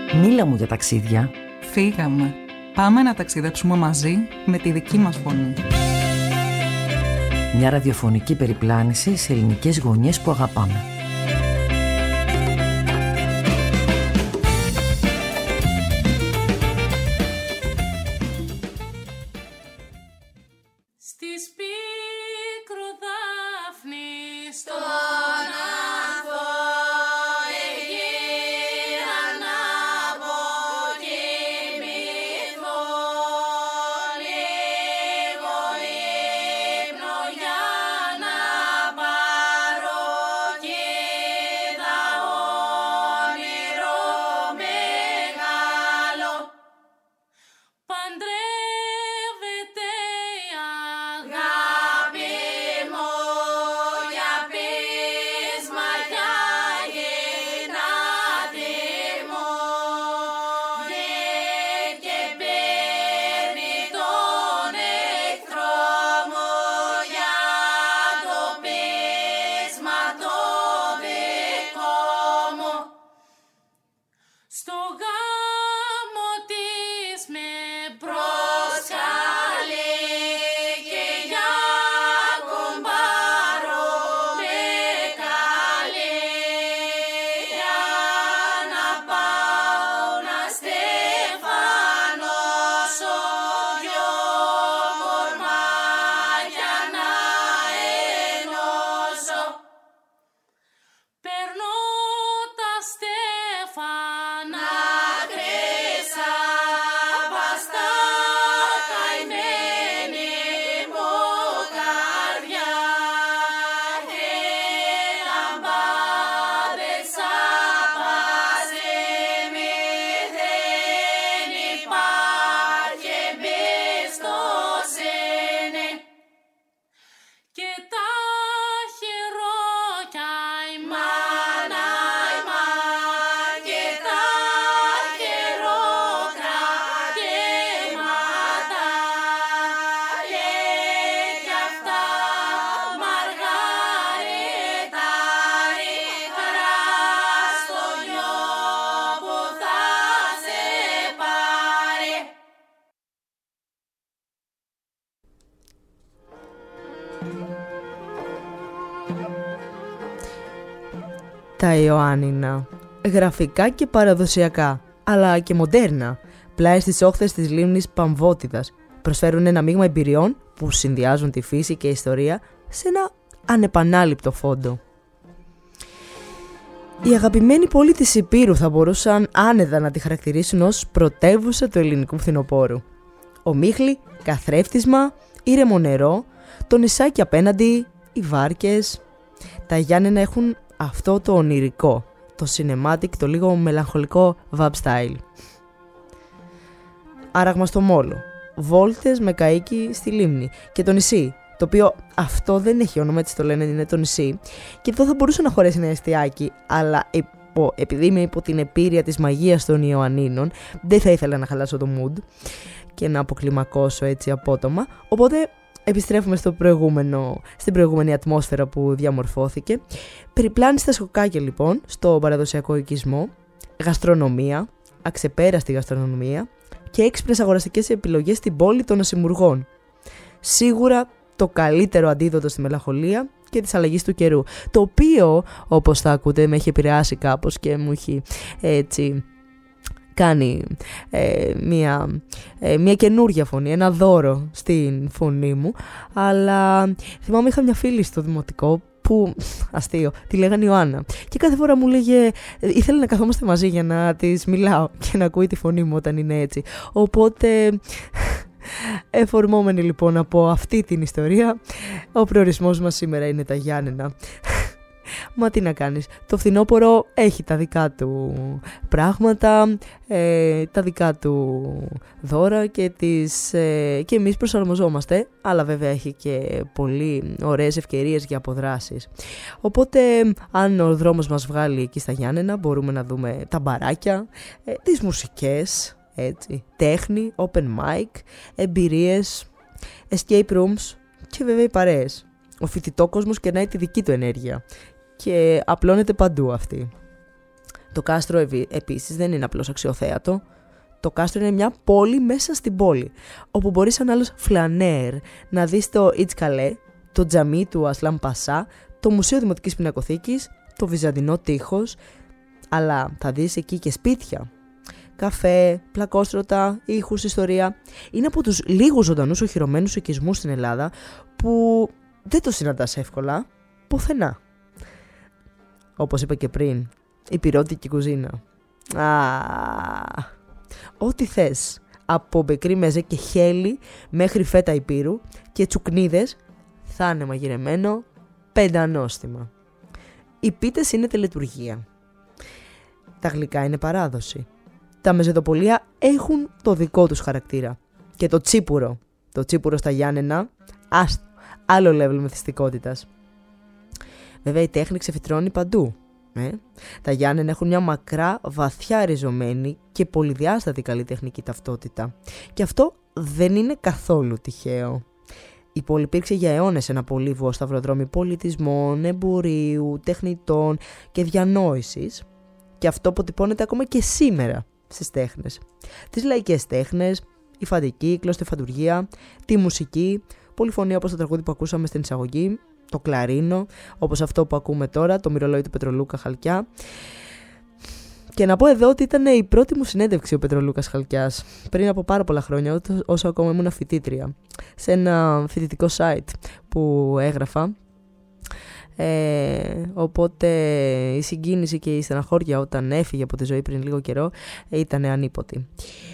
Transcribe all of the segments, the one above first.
Μίλα μου για ταξίδια. Φύγαμε. Πάμε να ταξιδέψουμε μαζί με τη δική μας φωνή. Μια ραδιοφωνική περιπλάνηση σε ελληνικές γωνιές που αγαπάμε. Τα Ιωάννινα, γραφικά και παραδοσιακά, αλλά και μοντέρνα, πλάι στις όχθες της λίμνης Παμβότιδας, προσφέρουν ένα μείγμα εμπειριών που συνδυάζουν τη φύση και η ιστορία σε ένα ανεπανάληπτο φόντο. Οι αγαπημένοι πόλοι της Υπήρου θα μπορούσαν άνετα να τη χαρακτηρίσουν ως πρωτεύουσα του ελληνικού φθινοπόρου. Ομίχλη, καθρέφτισμα, ήρεμο νερό, το νησάκι απέναντι, οι βάρκες. Τα Γιάννενα έχουν αυτό το ονειρικό, το cinematic, το λίγο μελαγχολικό vibe style. Άραγμα στο Μόλο, βόλτες με καΐκι στη λίμνη και το νησί, το οποίο αυτό δεν έχει όνομα, έτσι το λένε, είναι το νησί, και αυτό θα μπορούσε να χωρέσει ένα εστιάκι, αλλά επειδή είμαι υπό την επίρρεια της μαγείας των Ιωαννίνων, δεν θα ήθελα να χαλάσω το mood και να αποκλιμακώσω έτσι απότομα, οπότε επιστρέφουμε στην προηγούμενη ατμόσφαιρα που διαμορφώθηκε. Περιπλάνηση στα σκοκάκια λοιπόν, στο παραδοσιακό οικισμό, γαστρονομία, αξεπέραστη γαστρονομία και έξυπνες αγοραστικές επιλογές στην πόλη των ασημουργών. Σίγουρα το καλύτερο αντίδοτο στη μελαγχολία και της αλλαγής του καιρού, το οποίο, όπως θα ακούτε, με έχει επηρεάσει κάπως και μου έχει έτσι κάνει μια καινούργια φωνή, ένα δώρο στην φωνή μου. Αλλά θυμάμαι, είχα μια φίλη στο δημοτικό που, αστείο, τη λέγανε Ιωάννα, και κάθε φορά μου λέγε, ήθελε να καθόμαστε μαζί για να της μιλάω και να ακούει τη φωνή μου όταν είναι έτσι. Οπότε, εφορμόμενοι λοιπόν από αυτή την ιστορία, ο προορισμός μας σήμερα είναι τα Γιάννενα. Μα τι να κάνεις, το φθινόπωρο έχει τα δικά του πράγματα, τα δικά του δώρα και εμείς προσαρμοζόμαστε, αλλά βέβαια έχει και πολύ ωραίες ευκαιρίες για αποδράσεις. Οπότε αν ο δρόμος μας βγάλει εκεί στα Γιάννενα, μπορούμε να δούμε τα μπαράκια, τις μουσικές, έτσι, τέχνη, open mic, εμπειρίες, escape rooms και βέβαια οι παρέες. Ο φοιτητόκοσμος κερνάει τη δική του ενέργεια και απλώνεται παντού αυτή. Το κάστρο επίσης δεν είναι απλώς αξιοθέατο. Το κάστρο είναι μια πόλη μέσα στην πόλη, όπου μπορείς σαν άλλος φλανέρ να δεις το Ιτσκαλέ, το τζαμί του Ασλάμ Πασά, το Μουσείο Δημοτικής Πινακοθήκης, το Βυζαντινό τείχος, αλλά θα δεις εκεί και σπίτια. Καφέ, πλακόστρωτα, ήχους, ιστορία. Είναι από τους λίγους ζωντανούς οχυρωμένους οικισμούς στην Ελλάδα που δεν το συναντάς εύκολα πουθενά. Όπως είπα και πριν, η πυρώτικη κουζίνα. Ό,τι θες. Από μπεκρή μεζέ και χέλι μέχρι φέτα υπήρου και τσουκνίδες θα είναι μαγειρεμένο πεντανόστιμα. Οι πίτες είναι τελετουργία. Τα γλυκά είναι παράδοση. Τα μεζεδοπολία έχουν το δικό τους χαρακτήρα. Και το τσίπουρο. Το τσίπουρο στα Γιάννενα, άλλο level μυθιστικότητας. Βέβαια η τέχνη ξεφυτρώνει παντού. Τα Γιάννενα έχουν μια μακρά, βαθιά ριζωμένη και πολυδιάστατη καλλιτεχνική ταυτότητα. Και αυτό δεν είναι καθόλου τυχαίο. Η πόλη υπήρξε για αιώνες ένα πολύβουο σταυροδρόμι πολιτισμών, εμπορίου, τεχνητών και διανόησης. Και αυτό αποτυπώνεται ακόμα και σήμερα στις τέχνες. Τις λαϊκές τέχνες, η φαντική, η κλωστεφαντουργία, τη μουσική, πολυφωνία όπως το τραγούδι που ακούσαμε στην εισαγωγή, το κλαρίνο, όπως αυτό που ακούμε τώρα, το μυρολόι του Πετρολούκα Χαλκιά. Και να πω εδώ ότι ήταν η πρώτη μου συνέντευξη ο Πετρολούκας Χαλκιάς, πριν από πάρα πολλά χρόνια, όσο ακόμα ήμουν φοιτήτρια, σε ένα φοιτητικό site που έγραφα. Οπότε η συγκίνηση και η στεναχώρια όταν έφυγε από τη ζωή πριν λίγο καιρό ήταν ανίποτη.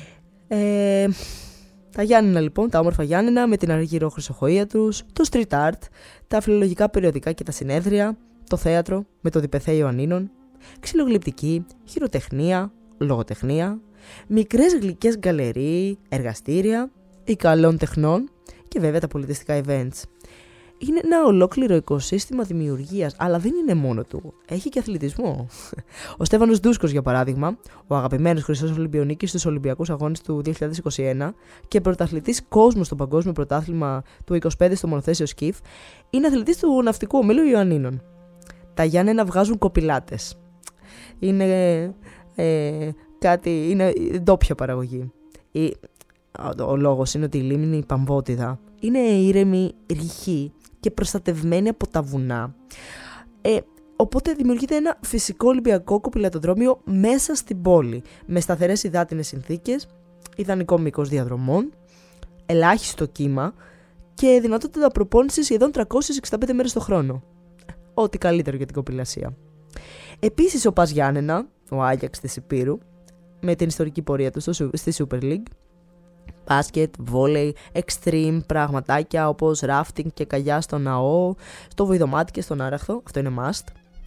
Τα Γιάννενα λοιπόν, τα όμορφα Γιάννενα με την αργυρό χρυσοχοΐα τους, το street art, τα φιλολογικά περιοδικά και τα συνέδρια, το θέατρο με το διπεθέ Ιωαννίνων, ξυλογλυπτική, χειροτεχνία, λογοτεχνία, μικρές γλυκές γκαλερί, εργαστήρια, ή καλών τεχνών και βέβαια τα πολιτιστικά events. Είναι ένα ολόκληρο οικοσύστημα δημιουργίας, αλλά δεν είναι μόνο του. Έχει και αθλητισμό. Ο Στέφανος Ντούσκος, για παράδειγμα, ο αγαπημένος χρυσός Ολυμπιονίκης στους Ολυμπιακούς Αγώνες του 2021 και πρωταθλητής κόσμου στο Παγκόσμιο Πρωτάθλημα του 25 στο μονοθέσιο σκιφ, είναι αθλητής του ναυτικού ομίλου Ιωαννίνων. Τα Γιάννενα βγάζουν κοπηλάτες. Είναι είναι ντόπια παραγωγή. Ο λόγος είναι ότι η λίμνη Παμβότιδα είναι ήρεμη, ρηχή και προστατευμένη από τα βουνά. Οπότε δημιουργείται ένα φυσικό Ολυμπιακό κοπηλατοδρόμιο μέσα στην πόλη, με σταθερές υδάτινες συνθήκες, ιδανικό μήκος διαδρομών, ελάχιστο κύμα και δυνατότητα προπόνησης σχεδόν 365 μέρες το χρόνο. Ό,τι καλύτερο για την κοπηλασία. Επίσης ο Πας Γιάννενα, ο Άγιαξ της Υπήρου, με την ιστορική πορεία του στη Super League, μπάσκετ, βόλεϊ, extreme πραγματάκια όπως ράφτινγκ και καγιά στο ναό, στο Βοηδομάτι και στον Άραχθο, αυτό είναι must.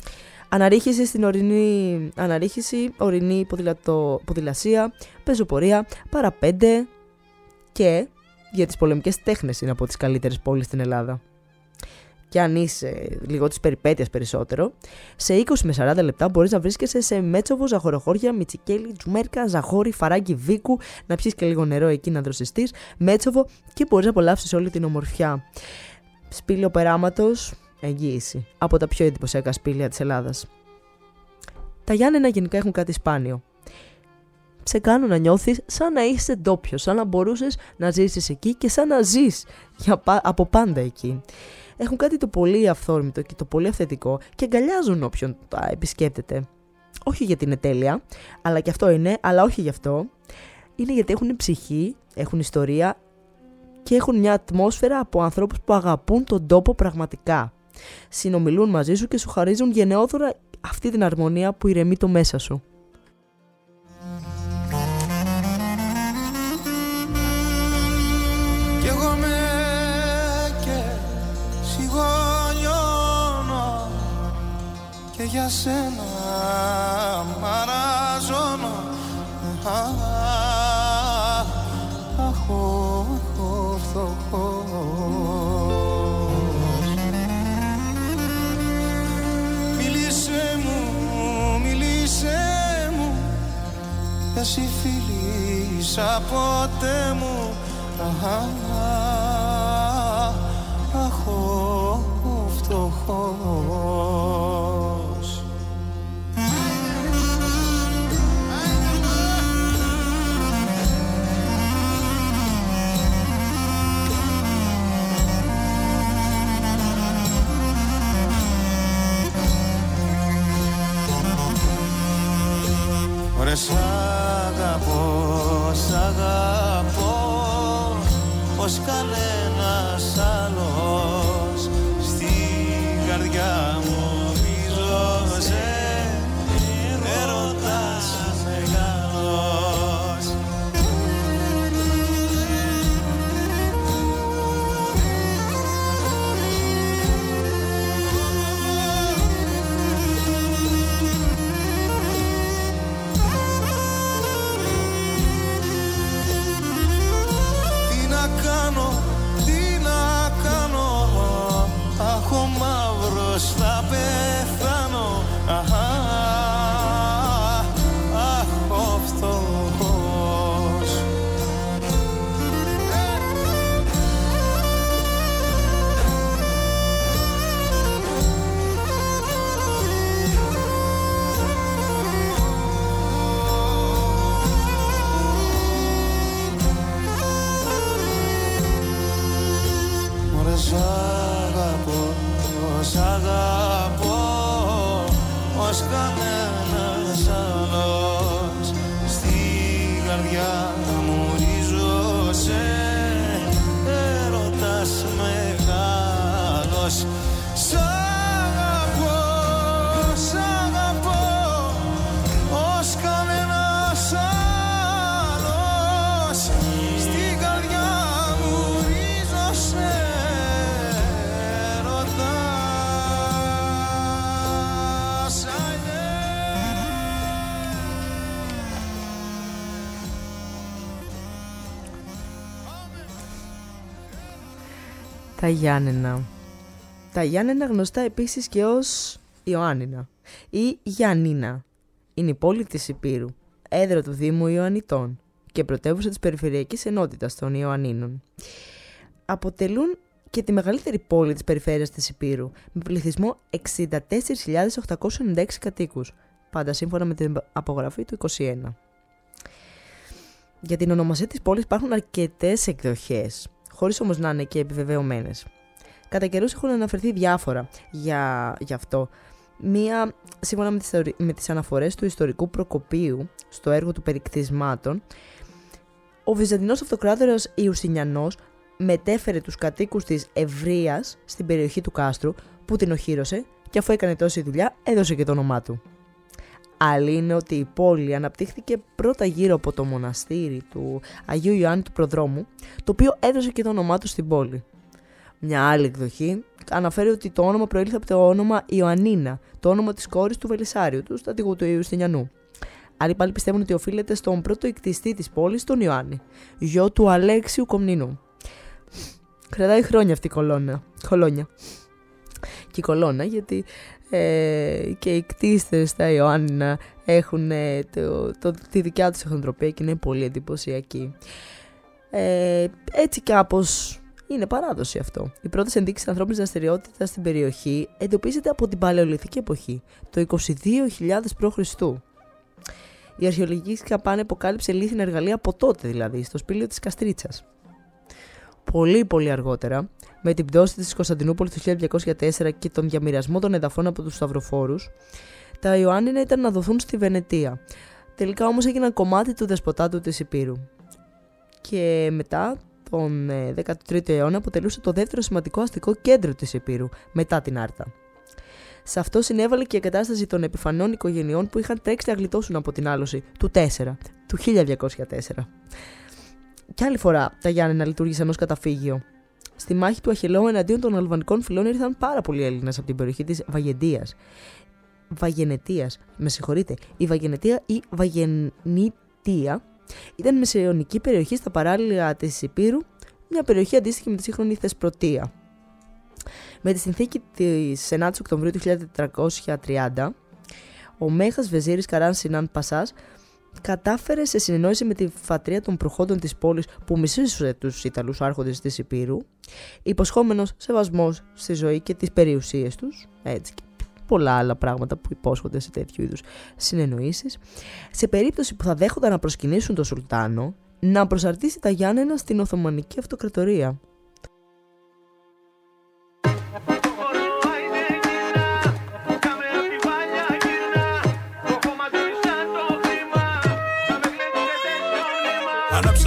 Αναρρίχηση, ορεινή ποδηλασία, πεζοπορία, παραπέντε και για τις πολεμικές τέχνες είναι από τις καλύτερες πόλεις στην Ελλάδα. Και αν είσαι λίγο της περιπέτειας περισσότερο, σε 20 με 40 λεπτά μπορείς να βρίσκεσαι σε Μέτσοβο, Ζαχοροχώρια, Μιτσικέλη, Τζουμέρκα, Ζαχώρη, Φαράγγι, Βίκου, να πιεις και λίγο νερό εκεί να δροσιστείς, Μέτσοβο και μπορείς να απολαύσεις όλη την ομορφιά. Σπήλαιο Περάματος, εγγύηση, από τα πιο εντυπωσιακά σπήλαια της Ελλάδας. Τα Γιάννενα γενικά έχουν κάτι σπάνιο. Σε κάνουν να νιώθεις σαν να είσαι ντόπιος, σαν να μπορούσες να ζήσεις εκεί και σαν να ζεις από πάντα εκεί. Έχουν κάτι το πολύ αυθόρμητο και το πολύ αυθεντικό και αγκαλιάζουν όποιον τα επισκέπτεται. Όχι γιατί είναι τέλεια, αλλά και αυτό είναι, αλλά όχι γι' αυτό. Είναι γιατί έχουν ψυχή, έχουν ιστορία και έχουν μια ατμόσφαιρα από ανθρώπους που αγαπούν τον τόπο πραγματικά. Συνομιλούν μαζί σου και σου χαρίζουν γενναιόδωρα αυτή την αρμονία που ηρεμεί το μέσα σου. Κι εγώ με και σιγωνιώνω και για σένα μαραζώνω. Αχ, ο φτωχός. Μίλησέ μου, εσύ φίλησα ποτέ μου. Αχ, ο φτωχός. Μωρέ σ' αγαπώ ως κανένας άλλος. Στην καρδιά μου βίζωσε έρωτας μεγάλος. Τι να κάνω, έχω μαύρο θα πεθάνω. Αχ, ο φτωχός. Σ' αγαπώ ως κανένας άλλος. Στην καρδιά μου ρίζωσε έρωτας μεγάλος. Σ' αγαπώ ως κανένας άλλος. Στην καρδιά μου ρίζωσε. Τα Γιάννενα. Τα Γιάννενα γνωστά επίσης και ως Ιωάννινα ή Γιαννίνα. Είναι η πόλη της Ηπείρου, έδρα του Δήμου Ιωαννιτών και πρωτεύουσα της Περιφερειακής Ενότητας των Ιωαννίνων. Αποτελούν και τη μεγαλύτερη πόλη της περιφέρειας της Ηπείρου, με πληθυσμό 64.896 κατοίκους, πάντα σύμφωνα με την απογραφή του 21. Για την ονομασία της πόλης υπάρχουν αρκετές εκδοχές, χωρίς όμως να είναι και επιβεβαιωμένες. Κατά καιρούς έχουν αναφερθεί διάφορα για αυτό. Μία, σύμφωνα με τις αναφορές του ιστορικού Προκοπίου στο έργο του Περικτισμάτων, ο Βυζαντινός αυτοκράτορας Ιουστινιανός μετέφερε τους κατοίκους της Ευρείας στην περιοχή του κάστρου, που την οχύρωσε και αφού έκανε τόση δουλειά έδωσε και το όνομά του. Άλλη είναι ότι η πόλη αναπτύχθηκε πρώτα γύρω από το μοναστήρι του Αγίου Ιωάννη του Προδρόμου, το οποίο έδωσε και το όνομά του στην πόλη. Μια άλλη εκδοχή αναφέρει ότι το όνομα προήλθε από το όνομα Ιωαννίνα, το όνομα της κόρης του Βελισσάριου, του στρατηγού του Ιουστινιανού. Άλλοι πάλι πιστεύουν ότι οφείλεται στον πρώτο ικτιστή της πόλης, τον Ιωάννη, γιο του Αλέξιου Κομνηνού. Κρατάει χρόνια αυτή η κολόνια. Και η κολόνα, γιατί και οι κτίστες στα Ιωάννινα έχουν τη δικιά τους εχοντροπία και είναι πολύ εντυπωσιακή. Έτσι κάπως είναι παράδοση αυτό. Οι πρώτες ενδείξεις ανθρώπινης δραστηριότητας στην περιοχή εντοπίζεται από την Παλαιολιθική εποχή, το 22.000 π.Χ. Η αρχαιολογική σκαπάνη αποκάλυψε λίθινα εργαλεία από τότε, δηλαδή, στο σπήλαιο της Καστρίτσας. Πολύ αργότερα, με την πτώση της Κωνσταντινούπολης το 1204 και τον διαμοιρασμό των εδαφών από τους Σταυροφόρους, τα Ιωάννινα ήταν να δοθούν στη Βενετία. Τελικά όμως έγιναν κομμάτι του δεσποτάτου της Ηπείρου. Και μετά, τον 13ο αιώνα, αποτελούσε το δεύτερο σημαντικό αστικό κέντρο της Ηπείρου, μετά την Άρτα. Σε αυτό συνέβαλε και η εγκατάσταση των επιφανών οικογενειών που είχαν τρέξει να γλιτώσουν από την άλωση του 1204. Κι άλλη φορά τα Γιάννενα λειτουργήσαν ως καταφύγιο. Στη μάχη του Αχιλλέου εναντίον των αλβανικών φυλών ήρθαν πάρα πολλοί Έλληνες από την περιοχή της Βαγενετίας. Η Βαγενετία ή Βαγεννητία ήταν μεσαιωνική περιοχή στα παράλια της Ηπείρου, μια περιοχή αντίστοιχη με τη σύγχρονη Θεσπρωτεία. Με τη συνθήκη της 9 Οκτωβρίου του 1430, ο Μέγας Βεζίρης Καράν Σινάν Πασάς κατάφερε σε συνεννόηση με τη φατρία των προχόντων της πόλης που μισούσε τους Ιταλούς άρχοντες της Ηπείρου, υποσχόμενος σεβασμός στη ζωή και τις περιουσίες τους, έτσι και πολλά άλλα πράγματα που υπόσχονται σε τέτοιου είδους συνεννοήσεις, σε περίπτωση που θα δέχονταν να προσκυνήσουν τον Σουλτάνο, να προσαρτήσει τα Γιάννενα στην Οθωμανική Αυτοκρατορία.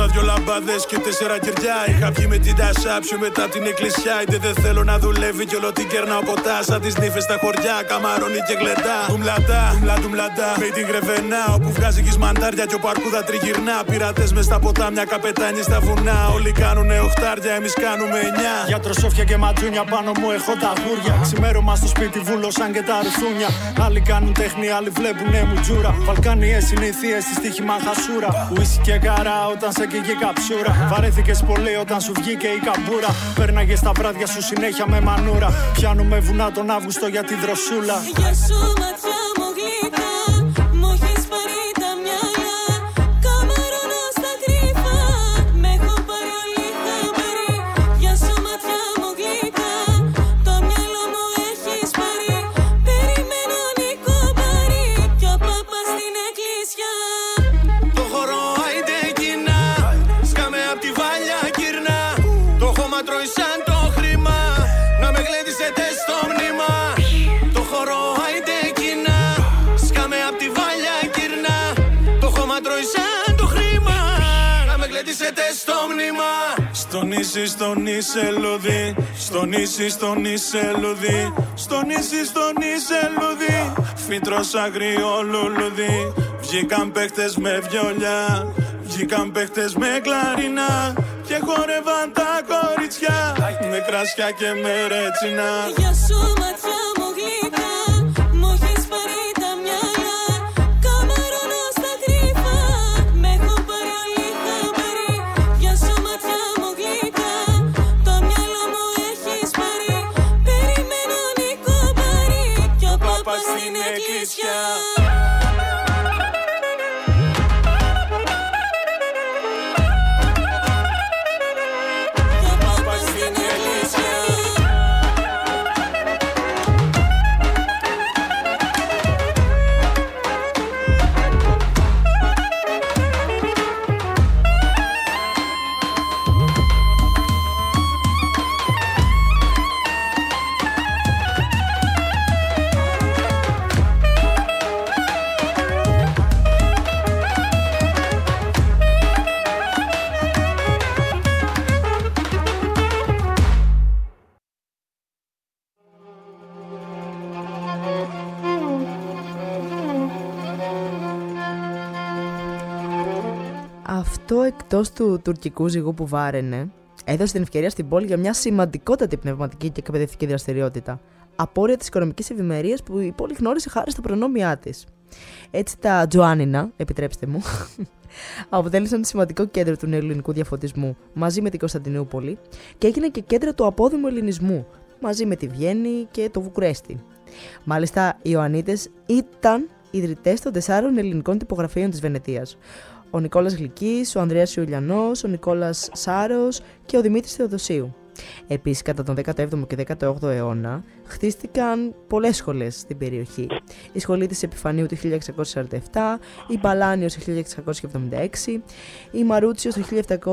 δυο λαμπάδες και 4 κεριά. Είχα βγει με την τάσα πιο μετά από την εκκλησιά. Είτε δεν θέλω να δουλεύει κι όλο την κέρναω ποτά. Σαν τις νύφες στα χωριά, καμαρώνει και γλεντά. Τουμλατά, τουμλατά, με την κρεβενά. Όπου βγάζει γισμαντάρια κι ο παρκούδα τριγυρνά. Πειρατές μες στα ποτάμια, καπετάνιοι στα βουνά. Όλοι κάνουνε 8, εμείς κάνουμε 9. Για τροσόφια και ματζούνια πάνω μου έχω τα γούρια. Ξημέρωμα στο σπίτι βούλωσαν και τα ρουθούνια. Άλλοι κάνουν τέχνη, άλλοι βλέπουνε μουτζούρα. Βαλκάνιες συνήθειες στη στοίχημα χασούρα. Ουίσκι και καρά όταν σε καίγε καψούρα. Βαρέθηκες πολύ όταν σου βγήκε η καμπούρα. Πέρναγες τα βράδια σου συνέχεια με μανούρα. Πιάνουμε βουνά τον Αύγουστο για τη δροσούλα. Για σου ματιά μου γλυκά, μου έχεις πάρει τα μυαλά. Καμαρώνω στα κρυφά, με έχω πάρει όλη χαμπάρι. Για σου ματιά μου γλυκά, το μυαλό μου έχεις πάρει. Περιμένω νοικοπάρι κι ο πάπας στην εκκλησιά. Το χορό άιντε κοινά, σκάμε απ' τη βάλια κυρνά. Το χώμα τρώει σαν το χρήμα, να με γλέντισετε στο μνήμα. Το χορό άιντε κοινά, σκάμε απ' τη βάλια κυρνά. Το χώμα τρώει σαν το χρήμα, να με γλέντισετε στο μνήμα. Στο νησί, στο νησελούδι, στο νησί, στο νησελούδι, στο νησί, στο νησελούδι, φύτρος αγριό λουλούδι. Βγήκαν παίχτες με βιολιά, βγήκαν παίχτες με κλαρινά και χόρευαν τα κοριτσιά με κρασιά και με ρέτσινα. Για σου ματιά μου γλυκά, μου έχεις πάρει τα μυαλά. Καμαρώνω στα κρυφά, με έχω πάρει όλη χαμπάρι. Για σου ματιά μου γλυκά, το μυαλό μου έχεις πάρει. Περιμένω νοικοπάρι κι ο πάπας στην εκκλησιά. Αυτό, εκτός του τουρκικού ζυγού που βάραινε, έδωσε την ευκαιρία στην πόλη για μια σημαντικότατη πνευματική και εκπαιδευτική δραστηριότητα. Απόρρια της οικονομικής ευημερίας που η πόλη γνώρισε χάρη στα προνόμια της. Έτσι τα Τζοάνινα, επιτρέψτε μου, αποτέλεσαν σημαντικό κέντρο του νέου ελληνικού διαφωτισμού μαζί με την Κωνσταντινούπολη και έγιναν και κέντρα του απόδημου ελληνισμού μαζί με τη Βιέννη και το Βουκουρέστι. Μάλιστα, οι Ιωαννίτες ήταν ιδρυτές των 4 ελληνικών τυπογραφείων της Βενετίας. Ο Νικόλας Γλυκής, ο Ανδρέας Ιουλιανός, ο Νικόλας Σάρος και ο Δημήτρης Θεοδοσίου. Επίσης, κατά τον 17ο και 18ο αιώνα, χτίστηκαν πολλές σχολές στην περιοχή. Η σχολή της Επιφανίου το 1647, η Παλάνιος το 1676, η Μαρούτσιος το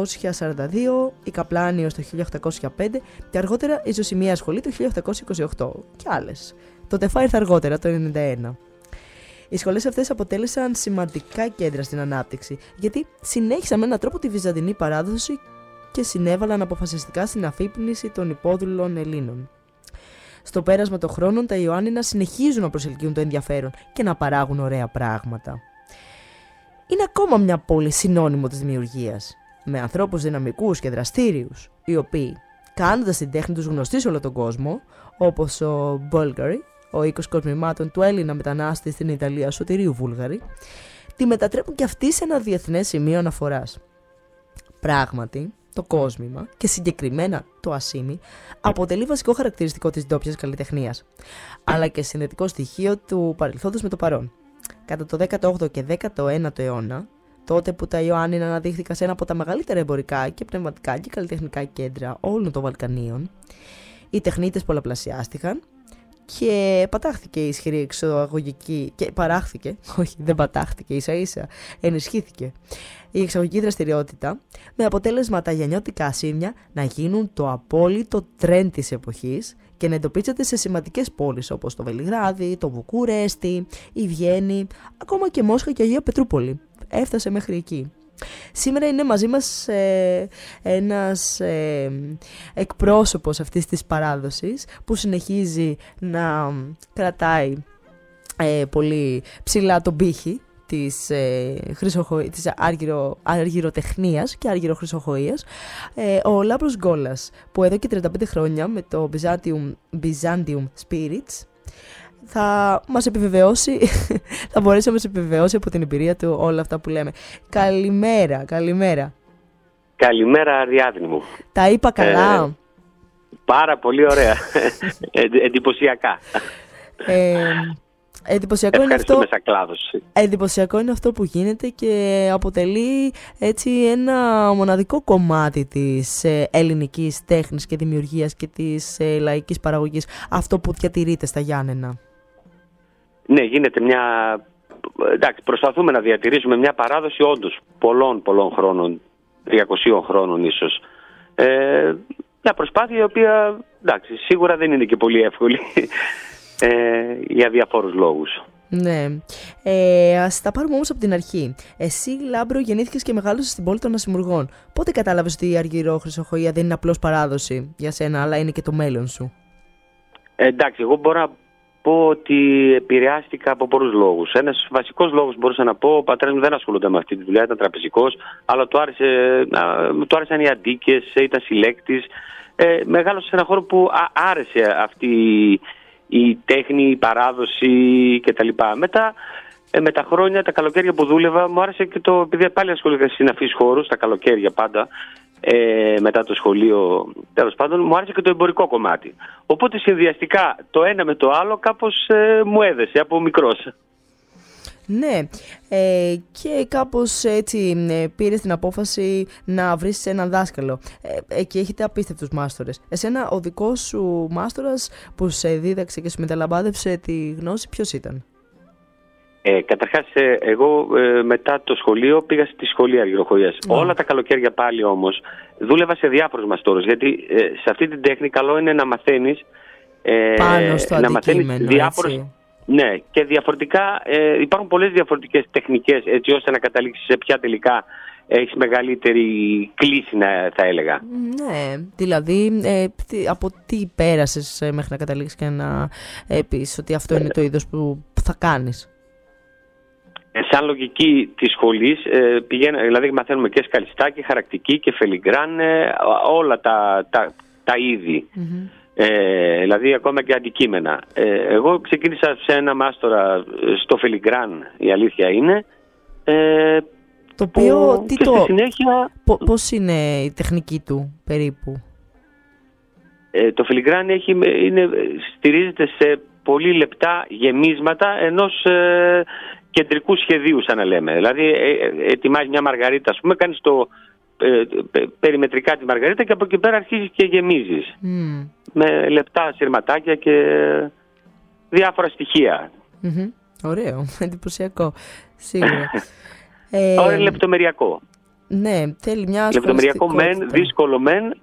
1742, η Καπλάνιος το 1805 και αργότερα η Ζωσιμία σχολή το 1828 και άλλες. Το ΤΕΦΑ ήρθε αργότερα, το 1991. Οι σχολές αυτές αποτέλεσαν σημαντικά κέντρα στην ανάπτυξη, γιατί συνέχισαν με έναν τρόπο τη βυζαντινή παράδοση και συνέβαλαν αποφασιστικά στην αφύπνιση των υπόδουλων Ελλήνων. Στο πέρασμα των χρόνων, τα Ιωάννινα συνεχίζουν να προσελκύουν το ενδιαφέρον και να παράγουν ωραία πράγματα. Είναι ακόμα μια πόλη συνώνυμο της δημιουργίας, με ανθρώπους δυναμικούς και δραστήριους, οι οποίοι, κάνοντας την τέχνη τους γνωστή σε όλο τον κόσμο, όπως ο Μπούλγαρη, ο οίκος κοσμημάτων του Έλληνα μετανάστη στην Ιταλία Σωτηρίου Βούλγαρη, τη μετατρέπουν και αυτή σε ένα διεθνές σημείο αναφοράς. Πράγματι, το κόσμημα και συγκεκριμένα το ασίμι αποτελεί βασικό χαρακτηριστικό της ντόπιας καλλιτεχνίας, αλλά και συνδετικό στοιχείο του παρελθόντος με το παρόν. Κατά το 18ο και 19ο αιώνα, τότε που τα Ιωάννινα αναδείχθηκαν σε ένα από τα μεγαλύτερα εμπορικά και πνευματικά και καλλιτεχνικά κέντρα όλων των Βαλκανίων, οι τεχνίτες πολλαπλασιάστηκαν και πατάχθηκε η ισχυρή εξαγωγική. Και παράχθηκε, όχι, δεν πατάχθηκε, ίσα-ίσα ενισχύθηκε η εξαγωγική δραστηριότητα, με αποτέλεσμα τα γιαννιώτικα ασίμια να γίνουν το απόλυτο τρέντ της εποχής και να εντοπίζεται σε σημαντικές πόλεις όπως το Βελιγράδι, το Βουκουρέστι, η Βιέννη, ακόμα και Μόσχα και Αγία Πετρούπολη. Έφτασε μέχρι εκεί. Σήμερα είναι μαζί μας ένας εκπρόσωπος αυτής της παράδοσης που συνεχίζει να κρατάει πολύ ψηλά τον πύχη της αργυροτεχνίας και αργυροχρυσοχοΐας, ο Λάμπρος Γκόλας, που εδώ και 35 χρόνια με το Byzantium Spirits θα μας επιβεβαιώσει, θα μπορέσει να μας επιβεβαιώσει από την εμπειρία του όλα αυτά που λέμε. Καλημέρα. Καλημέρα, Αριάδνη μου. Τα είπα καλά? Πάρα πολύ ωραία. Εντυπωσιακά. Εντυπωσιακό είναι αυτό που γίνεται και αποτελεί έτσι ένα μοναδικό κομμάτι της ελληνικής τέχνης και δημιουργίας και της λαϊκής παραγωγής, αυτό που διατηρείται στα Γιάννενα. Ναι, γίνεται μια... Εντάξει, προσπαθούμε να διατηρήσουμε μια παράδοση όντως πολλών χρόνων, 300 χρόνων ίσως. Μια προσπάθεια η οποία, εντάξει, σίγουρα δεν είναι και πολύ εύκολη για διαφόρους λόγους. Ναι. Ας τα πάρουμε όμως από την αρχή. Εσύ, Λάμπρο, γεννήθηκες και μεγάλωσες στην πόλη των Ασημουργών. Πότε κατάλαβες ότι η αργυροχρυσοχοΐα δεν είναι απλώς παράδοση για σένα, αλλά είναι και το μέλλον σου? Εντάξει, εγώ μπορώ να πω ότι επηρεάστηκα από πολλούς λόγους. Ένας βασικός λόγος μπορούσα να πω, ο πατέρας μου δεν ασχολούνται με αυτή τη δουλειά, ήταν τραπεζικός, αλλά του άρεσαν οι αντίκες, ήταν συλλέκτης. Μεγάλωσε σε ένα χώρο που άρεσε αυτή η τέχνη, η παράδοση κτλ. Μετά, με τα χρόνια, τα καλοκαίρια που δούλευα, μου άρεσε και το, επειδή πάλι ασχολήθηκα σε συναφείς χώρους, τα καλοκαίρια πάντα, μετά το σχολείο, τέλος πάντων, μου άρεσε και το εμπορικό κομμάτι. Οπότε συνδυαστικά το ένα με το άλλο κάπως μου έδεσε από μικρός. Ναι, και κάπως έτσι πήρες την απόφαση να βρεις έναν δάσκαλο. Εκεί έχετε απίστευτους μάστορες. Εσένα ο δικός σου μάστορας που σε δίδαξε και σου μεταλαμπάδευσε τη γνώση, ποιος ήταν? Καταρχάς, εγώ μετά το σχολείο πήγα στη σχολή αργυροχοΐας. Όλα τα καλοκαίρια πάλι όμως δούλευα σε διάφορους μαστόρους, γιατί σε αυτή την τέχνη καλό είναι να μαθαίνεις πάνω στο αντικείμενο, διάφορους. Ναι, και διαφορετικά υπάρχουν πολλές διαφορετικές τεχνικές, έτσι ώστε να καταλήξεις σε ποια τελικά έχεις μεγαλύτερη κλίση, θα έλεγα. Ναι, δηλαδή από τι πέρασες μέχρι να καταλήξεις και να πεις ότι αυτό είναι το είδος που θα κάνεις? Σαν λογική της σχολής, δηλαδή μαθαίνουμε και σκαλιστάκι, χαρακτική και φελιγκράν, όλα τα είδη. Mm-hmm. Δηλαδή ακόμα και αντικείμενα. Εγώ ξεκίνησα σε ένα μάστορα στο φελιγκράν, η αλήθεια είναι. Το οποίο, στη συνέχεια... πώς είναι η τεχνική του περίπου? Το φελιγκράν στηρίζεται σε πολύ λεπτά γεμίσματα ενός κεντρικού σχεδίου, σαν να λέμε. Δηλαδή ετοιμάζει μια μαργαρίτα, ας πούμε, κάνεις το περιμετρικά τη μαργαρίτα και από εκεί πέρα αρχίζεις και γεμίζεις με λεπτά σειρματάκια και διάφορα στοιχεία. Mm-hmm. Ωραίο, εντυπωσιακό, σίγουρα. Ωραία, λεπτομεριακό. Ναι, θέλει μια λεπτομεριακό μεν, δύσκολο μεν,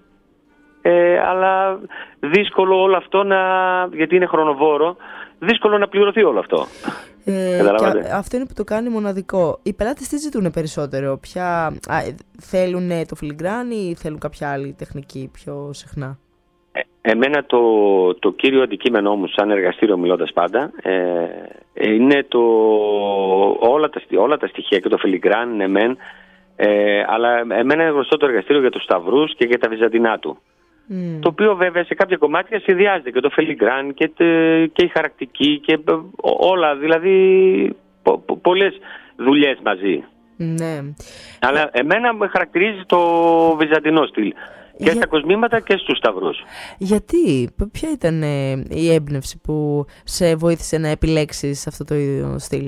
αλλά δύσκολο όλο αυτό γιατί είναι χρονοβόρο, δύσκολο να πληρωθεί όλο αυτό. Και αυτό είναι που το κάνει μοναδικό. Οι πελάτες τι ζητούν περισσότερο? Θέλουν το φιλιγκράν ή θέλουν κάποια άλλη τεχνική πιο συχνά? Εμένα το κύριο αντικείμενό μου, σαν εργαστήριο μιλώντας πάντα, είναι όλα τα στοιχεία, και το φιλιγκράν είναι μεν, αλλά εμένα είναι γνωστό το εργαστήριο για τους σταυρούς και για τα βυζαντινά του. Το οποίο βέβαια σε κάποια κομμάτια συνδυάζεται και το φελιγκράν και η χαρακτική και όλα, δηλαδή πολλές δουλειές μαζί. Ναι. Αλλά εμένα με χαρακτηρίζει το βυζαντινό στυλ και στα κοσμήματα και στους σταυρούς. Γιατί, ποια ήταν η έμπνευση που σε βοήθησε να επιλέξεις αυτό το ίδιο στυλ?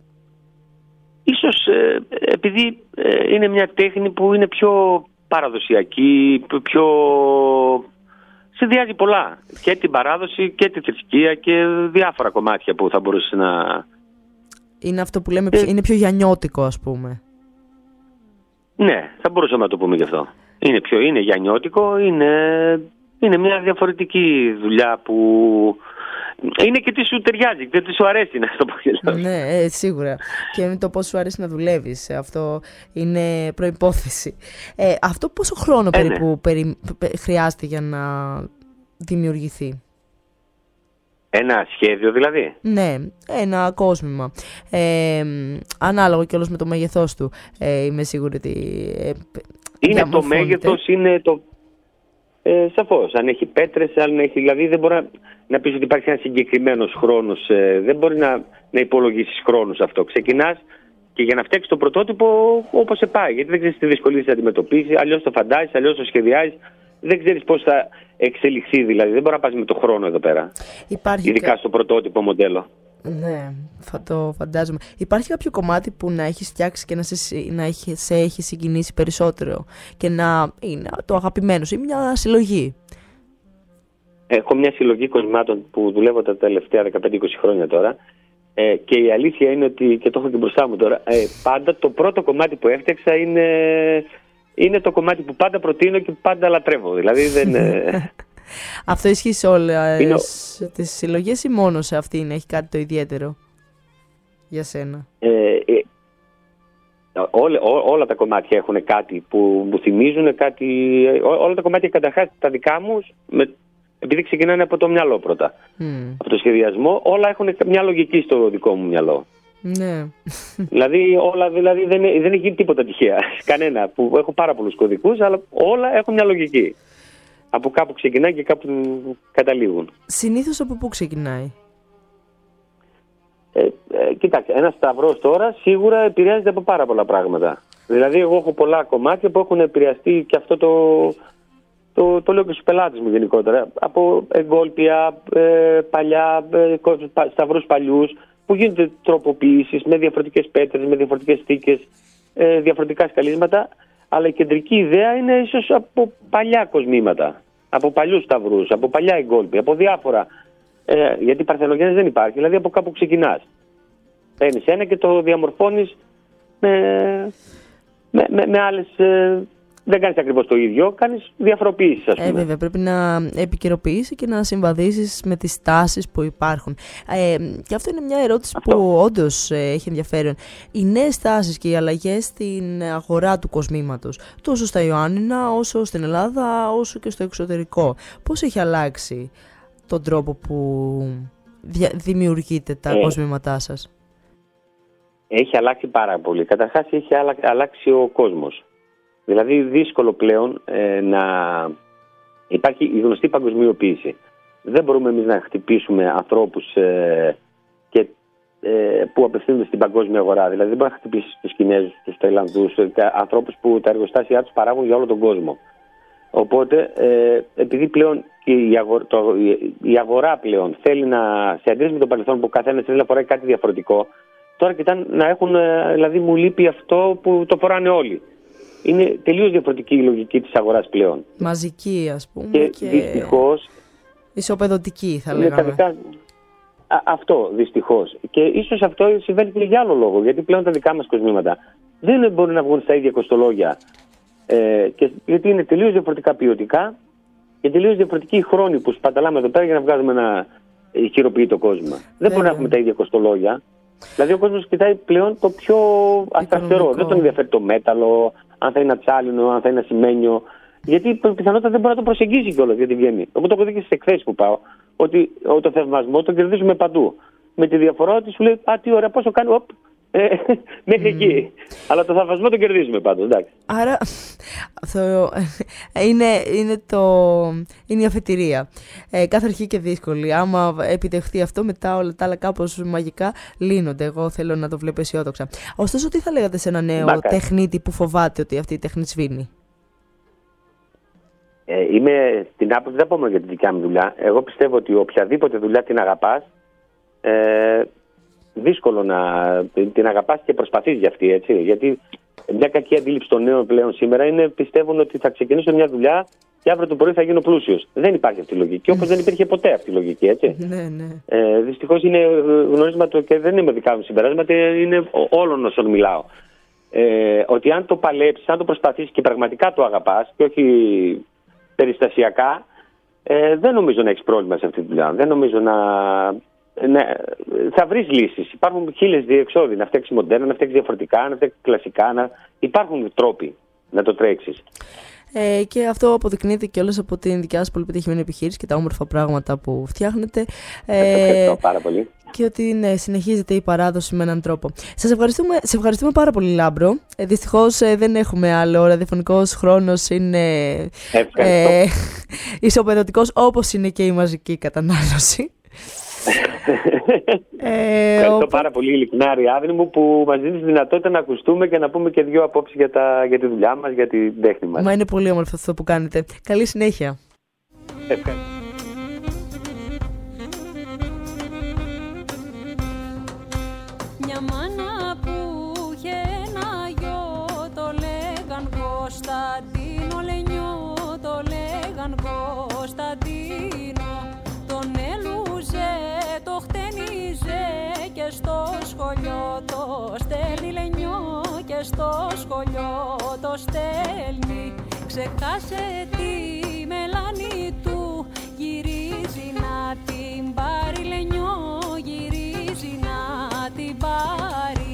Ίσως επειδή είναι μια τέχνη που είναι πιο παραδοσιακή, πιο συνδυάζει πολλά, και την παράδοση και τη θρησκεία και διάφορα κομμάτια που θα μπορούσε να... Είναι αυτό που λέμε, είναι πιο γιαννιώτικο, ας πούμε. Ναι, θα μπορούσαμε να το πούμε γι' αυτό. Είναι γιαννιώτικο, είναι μια διαφορετική δουλειά που είναι και τι σου ταιριάζει, και τι σου αρέσει, να το πω. Ναι, σίγουρα. Και το πώς σου αρέσει να δουλεύεις. Αυτό είναι προϋπόθεση. Αυτό πόσο χρόνο περίπου χρειάζεται για να δημιουργηθεί? Ένα σχέδιο δηλαδή? Ναι, ένα κόσμημα. Ανάλογο κιόλας με το μέγεθός του. Είμαι σίγουρη ότι είναι το μέγεθος, είναι το... σαφώς, αν έχει πέτρες, αν έχει, δηλαδή δεν μπορεί να πεις ότι υπάρχει ένα συγκεκριμένος χρόνος, δεν μπορεί να υπολογίσεις χρόνους αυτό. Ξεκινάς και για να φτιάξεις το πρωτότυπο όπως σε πάει, γιατί δεν ξέρεις τι δυσκολίες θα αντιμετωπίσεις, αλλιώς το φαντάζεις, αλλιώς το σχεδιάζεις, δεν ξέρεις πώς θα εξελιχθεί, δηλαδή δεν μπορεί να πας με το χρόνο εδώ πέρα, ειδικά στο πρωτότυπο μοντέλο. Ναι, το φαντάζομαι. Υπάρχει κάποιο κομμάτι που να έχεις φτιάξει και σε έχει συγκινήσει περισσότερο και να είναι το αγαπημένο σου ή μια συλλογή? Έχω μια συλλογή κοσμάτων που δουλεύω τα τελευταία 15-20 χρόνια τώρα, και η αλήθεια είναι ότι, και το έχω και μπροστά μου τώρα, πάντα το πρώτο κομμάτι που έφτιαξα είναι το κομμάτι που πάντα προτείνω και πάντα λατρεύω. Δηλαδή δεν... Αυτό ισχύει σε όλες τις συλλογές ή μόνο σε αυτήν έχει κάτι το ιδιαίτερο για σένα? Όλα τα κομμάτια έχουν κάτι που θυμίζουν κάτι. Όλα τα κομμάτια καταρχάς τα δικά μου, επειδή ξεκινάνε από το μυαλό πρώτα, από το σχεδιασμό, όλα έχουν μια λογική στο δικό μου μυαλό. Ναι. Δηλαδή δεν έχει γίνει τίποτα τυχαία. Κανένα. Που έχω πάρα πολλούς κωδικούς, αλλά όλα έχουν μια λογική. Από κάπου ξεκινάει και κάπου καταλήγουν. Συνήθως από πού ξεκινάει? Κοιτάξτε, ένας σταυρός τώρα σίγουρα επηρεάζεται από πάρα πολλά πράγματα. Δηλαδή εγώ έχω πολλά κομμάτια που έχουν επηρεαστεί, και αυτό το λέω και στους πελάτες μου γενικότερα, από εγκόλπια, παλιά, σταυρούς παλιούς, που γίνονται τροποποιήσεις με διαφορετικές πέτρες, με διαφορετικές στίκες, διαφορετικά σκαλίσματα. Αλλά η κεντρική ιδέα είναι ίσως από παλιά κοσμήματα, από παλιούς σταυρούς, από παλιά εγκόλπια, από διάφορα. Γιατί παρθενογέννης δεν υπάρχει, δηλαδή από κάπου ξεκινάς. Παίρνεις ένα και το διαμορφώνεις με άλλες. Δεν κάνεις ακριβώς το ίδιο, κάνεις διαφοροποιήσεις, ας πούμε. Βέβαια, πρέπει να επικαιροποιήσεις και να συμβαδίσεις με τις τάσεις που υπάρχουν. Και αυτό είναι μια ερώτηση που όντως έχει ενδιαφέρον. Οι νέες τάσεις και οι αλλαγές στην αγορά του κοσμήματος, τόσο στα Ιωάννινα, όσο στην Ελλάδα, όσο και στο εξωτερικό. Πώς έχει αλλάξει τον τρόπο που δημιουργείτε τα κοσμήματά σας? Έχει αλλάξει πάρα πολύ. Καταρχάς έχει αλλάξει ο κόσμος. Δηλαδή δύσκολο πλέον να υπάρχει η γνωστή παγκοσμιοποίηση. Δεν μπορούμε εμείς να χτυπήσουμε ανθρώπους που απευθύνονται στην παγκόσμια αγορά. Δηλαδή δεν μπορεί να χτυπήσεις τους Κινέζους, τους Ταϊλανδούς, ανθρώπους που τα εργοστάσια τους παράγουν για όλο τον κόσμο. Οπότε επειδή πλέον η αγορά πλέον θέλει σε αντίθεση με το παρελθόν που καθένας θέλει να φοράει κάτι διαφορετικό, τώρα κοιτάνε να έχουν, δηλαδή μου λείπει αυτό που το φοράνε όλοι. Είναι τελείως διαφορετική η λογική της αγοράς πλέον. Μαζική, ας πούμε, και δυστυχώς ισοπεδωτική θα λέγαμε. Αυτό δυστυχώς. Και ίσως αυτό συμβαίνει και για άλλο λόγο. Γιατί πλέον τα δικά μας κοσμήματα δεν μπορεί να βγουν στα ίδια κοστολόγια. Γιατί είναι τελείως διαφορετικά ποιοτικά και τελείως διαφορετική η χρόνη που σπαταλάμε εδώ πέρα για να βγάζουμε ένα χειροποίητο κόσμημα. Δεν μπορεί να έχουμε τα ίδια κοστολόγια. Δηλαδή ο κόσμος κοιτάει πλέον το πιο ασταθερό. Δεν τον ενδιαφέρει το μέταλλο, αν θα είναι ατσάλινο, αν θα είναι ασημένιο. Γιατί πιθανότατα δεν μπορεί να το προσεγγίσει κιόλας γιατί βγαίνει. Εγώ το έχω δει και στις εκθέσεις που πάω, ότι το θαυμασμό τον κερδίζουμε παντού. Με τη διαφορά ότι σου λέει, τι ωραία, πόσο κάνει, μέχρι εκεί. Αλλά το θαυμασμό τον κερδίζουμε πάντως, εντάξει. Άρα είναι η αφετηρία. Κάθε αρχή και δύσκολη. Άμα επιτευχθεί αυτό, μετά όλα τα άλλα κάπως μαγικά λύνονται. Εγώ θέλω να το βλέπω αισιόδοξα. Ωστόσο, τι θα λέγατε σε ένα νέο τεχνίτη που φοβάται ότι αυτή η τέχνη σβήνει? Είμαι στην άποψη, δεν πω μόνο για τη δικιά μου δουλειά. Εγώ πιστεύω ότι οποιαδήποτε δουλειά την αγαπάς, δύσκολο να την αγαπάς και προσπαθείς για αυτή, έτσι. Γιατί μια κακή αντίληψη των νέων πλέον σήμερα είναι πιστεύουν ότι θα ξεκινήσω μια δουλειά και αύριο το πρωί θα γίνω πλούσιος. Δεν υπάρχει αυτή η λογική, όπως δεν υπήρχε ποτέ αυτή η λογική, έτσι. Δυστυχώς είναι γνωρίσματα και δεν είναι δικά μου συμπεράσματα, είναι όλων όσων μιλάω. Ότι αν το παλέψεις, αν το προσπαθήσεις και πραγματικά το αγαπάς και όχι περιστασιακά, δεν νομίζω να έχεις πρόβλημα σε αυτή τη δουλειά. Δεν νομίζω να... Ναι, θα βρεις λύσεις. Υπάρχουν χίλιες διεξόδοι. Να φτιάξεις μοντέρνα, να φτιάξεις διαφορετικά, να φτιάξεις κλασικά. Υπάρχουν τρόποι να το τρέξεις. Και αυτό αποδεικνύεται και όλες από την δικιά σας πολύ πετυχημένη επιχείρηση και τα όμορφα πράγματα που φτιάχνετε. Ευχαριστώ πάρα πολύ. Και ότι συνεχίζεται η παράδοση με έναν τρόπο. Σε ευχαριστούμε πάρα πολύ, Λάμπρο. Δυστυχώς δεν έχουμε άλλο. Ο ραδιοφωνικός χρόνος είναι ισοπεδωτικός, όπως είναι και η μαζική κατανάλωση. Ευχαριστώ πάρα πολύ, ειλικρινά, Αριάδνη μου, που μας δίνεις τη δυνατότητα να ακουστούμε και να πούμε και δύο απόψεις για τη δουλειά μας, για την τέχνη μας. Μα είναι πολύ όμορφο αυτό που κάνετε. Καλή συνέχεια. Ευχαριστώ. Μια μάνα που είχε ένα γιο, το λέγαν Κωνσταντίνο Λενιό, το λέγαν Κωνσταντίνο. Τον έλουζε, το χτένιζε και στο σχολείο το στέλνει Λενιό, και στο σχολείο το στέλνει. Ξεχάσε τη μελάνη του, γυρίζει να την πάρει Λενιό, γυρίζει να την πάρει.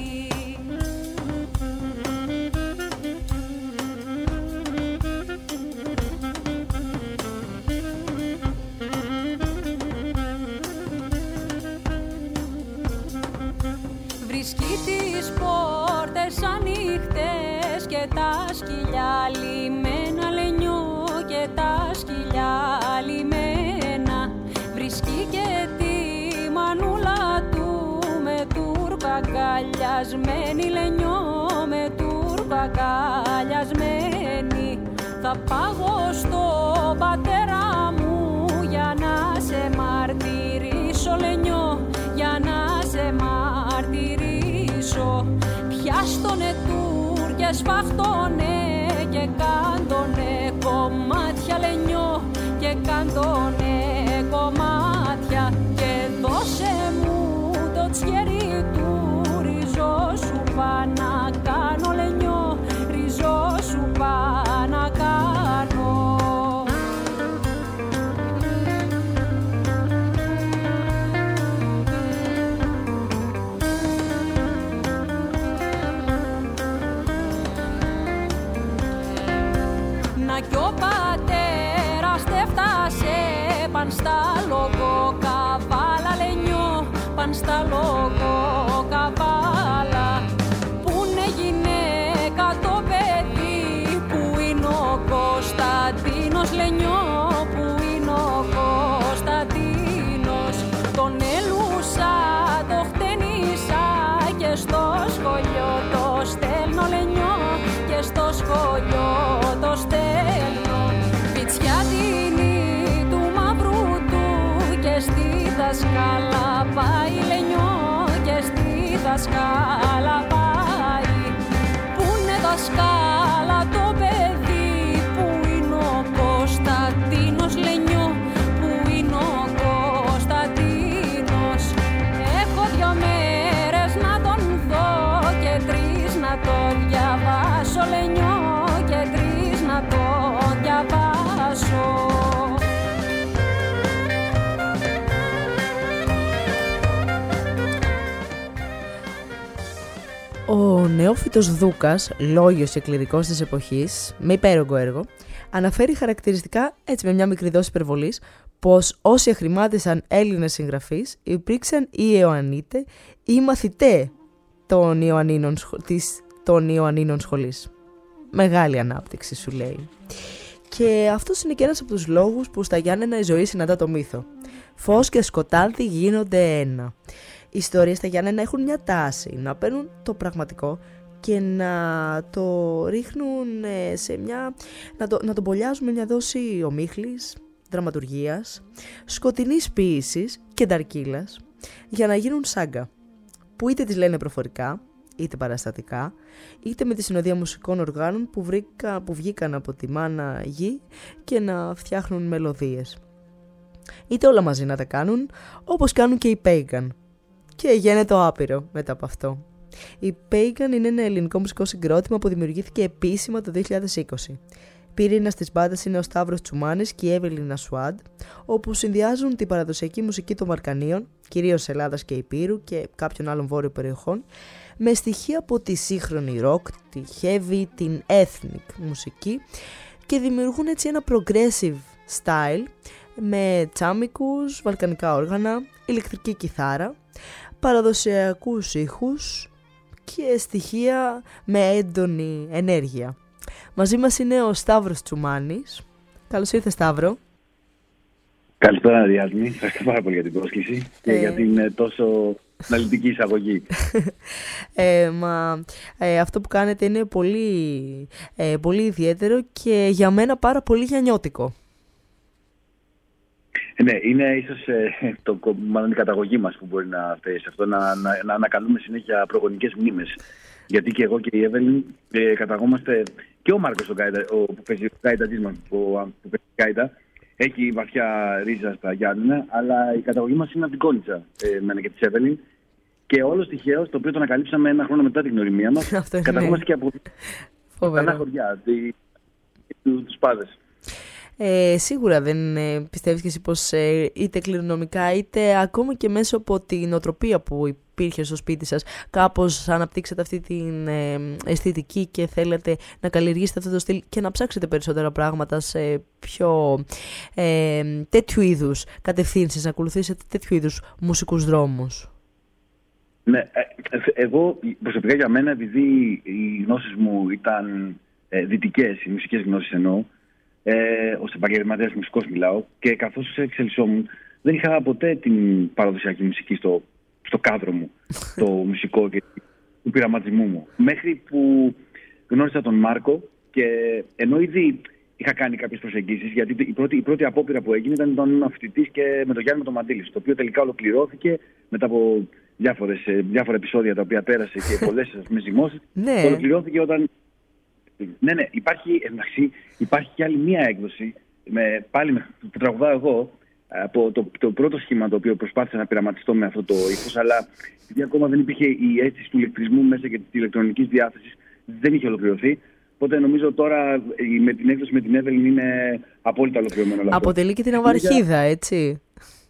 Βρίσκει τις πόρτες ανοιχτές και τα σκυλιά λιμένα Λενιό, και τα σκυλιά λιμένα. Βρίσκει και τη μανούλα του με τούρπα αγκαλιασμένη Λενιό, με τούρπα αγκαλιασμένη. Θα πάγω στον πατέρα μου για να σε μαρτυρήσω Λενιό, για να σε μαρτυρήσω. Πιάστονε Τούρκες, σφάχτονε και κάντονε κομμάτια Λενιό, και κάντονε κομμάτια. Και δώσε μου το τσιέρι του, ριζό σου πά να κάνω Λενιό, ριζό σου πά να κάνω. Κι ο πατέρας τε φτάσε παν στα λόγο καβάλα Λενιό, παν στα λόγο καβάλα. Πού είναι γυναίκα το παιδί, που είναι ο Κωνσταντίνος Λενιό, που είναι ο Κωνσταντίνος. Τον έλουσα, το χτενίσα και στο σχολείο το στέλνω Λενιό, και στο σχολείο το στέλνω. Πιτσιά τίνη του μαύρου του και στη δασκάλα πάει Λενιό, και στη δασκάλα πάει. Πού είναι δασκάλα το παιδί, που είναι ο Κωνσταντίνος Λενιό, που είναι ο Κωνσταντίνος. Έχω 2 μέρες να τον δω και 3 να τον διαβάσω Λενιό, και 3 να τον διαβάσω. Ο νεόφυτος Δούκας, λόγιος και κληρικός της εποχής, με υπέρογκο έργο, αναφέρει χαρακτηριστικά, έτσι με μια μικρή δόση υπερβολής, πως όσοι αχρημάτισαν Έλληνες συγγραφείς υπήρξαν οι Ιωαννίτες ή μαθητές των Ιωαννίνων σχολής. Μεγάλη ανάπτυξη σου λέει. Και αυτός είναι και ένας από τους λόγους που στα Γιάννενα η ζωή συναντά το μύθο. Φως και σκοτάδι γίνονται ένα. Οι ιστορίες στα Γιάννενα έχουν μια τάση να παίρνουν το πραγματικό και να το ρίχνουν σε μια... να το μπολιάζουν με μια δόση ομίχλης, δραματουργίας, σκοτεινής ποίησης και νταρκύλας για να γίνουν σάγκα, που είτε τις λένε προφορικά, είτε παραστατικά, είτε με τη συνοδεία μουσικών οργάνων που βγήκαν από τη μάνα γη και να φτιάχνουν μελωδίες. Είτε όλα μαζί να τα κάνουν, όπως κάνουν και οι Pagan. Και γίνεται το άπειρο μετά από αυτό. Η Pagan είναι ένα ελληνικό μουσικό συγκρότημα που δημιουργήθηκε επίσημα το 2020. Πυρήνας της μπάντας είναι ο Σταύρος Τσουμάνης και η Εύελιν Ασουάντ, όπου συνδυάζουν την παραδοσιακή μουσική των Βαλκανίων, κυρίως Ελλάδας και Ηπείρου και κάποιων άλλων βόρειων περιοχών, με στοιχεία από τη σύγχρονη rock, τη heavy, την ethnic μουσική και δημιουργούν έτσι ένα progressive style με τσάμικους, βαλκανικά όργανα, ηλεκτρική κιθάρα, παραδοσιακούς ήχους και στοιχεία με έντονη ενέργεια. Μαζί μας είναι ο Σταύρος Τσουμάνης. Καλώς ήρθες, Σταύρο. Καλησπέρα, Διάσμη. Ευχαριστώ πάρα πολύ για την πρόσκληση και για την τόσο αναλυτική εισαγωγή. Αυτό που κάνετε είναι πολύ ιδιαίτερο και για μένα πάρα πολύ γιαννιώτικο. Ναι, είναι ίσως μάλλον η καταγωγή μας που μπορεί να φταίει σε αυτό, να ανακαλούμε συνέχεια προγονικές μνήμες. Γιατί και εγώ και η Εύελιν καταγόμαστε, και ο Μάρκος που παίζει Κάιτα Τζίσμαν, που παίζει Κάιτα, έχει βαθιά ρίζα στα Γιάννηνα, αλλά η καταγωγή μας είναι από την Κόνιτσα, εμένα και της Εύελιν. Και όλο τυχαίως, το οποίο το ανακαλύψαμε ένα χρόνο μετά την γνωριμία μας, καταγόμαστε και από τα χωριά, τους Πάδες. Σίγουρα δεν πιστεύεις και εσύ πως είτε κληρονομικά είτε ακόμα και μέσω από την οτροπία που υπήρχε στο σπίτι σας κάπως αναπτύξετε αυτή την αισθητική και θέλετε να καλλιεργήσετε αυτό το στυλ και να ψάξετε περισσότερα πράγματα σε πιο τέτοιου είδους κατευθύνσεις, να ακολουθήσετε τέτοιου είδους μουσικούς δρόμους? Ναι, εγώ προσωπικά για μένα, επειδή οι γνώσεις μου ήταν δυτικές, οι μουσικές γνώσεις εννοώ, ως επαγγελματίας μουσικός μιλάω, και καθώς εξελισσόμουν δεν είχα ποτέ την παραδοσιακή μουσική στο κάδρο μου, το μουσικό και του πειραματισμού μου. Μέχρι που γνώρισα τον Μάρκο και ενώ ήδη είχα κάνει κάποιες προσεγγίσεις, γιατί η πρώτη απόπειρα που έγινε ήταν τον φοιτητής και με τον Γιάννη το Μαντήλης, το οποίο τελικά ολοκληρώθηκε μετά από διάφορα επεισόδια τα οποία πέρασε και πολλές ζυμώσεις. Ολοκληρώθηκε όταν... Ναι, υπάρχει και άλλη μία έκδοση, που τραγουδάω εγώ, από το πρώτο σχήμα το οποίο προσπάθησα να πειραματιστώ με αυτό το ύφος, αλλά επειδή ακόμα δεν υπήρχε η αίσθηση του ηλεκτρισμού μέσα και της ηλεκτρονικής διάθεσης, δεν είχε ολοκληρωθεί. Οπότε νομίζω τώρα με την έκδοση με την Εύελιν είναι απόλυτα ολοκληρωμένο. Αποτελεί και την αυαρχίδα, έτσι.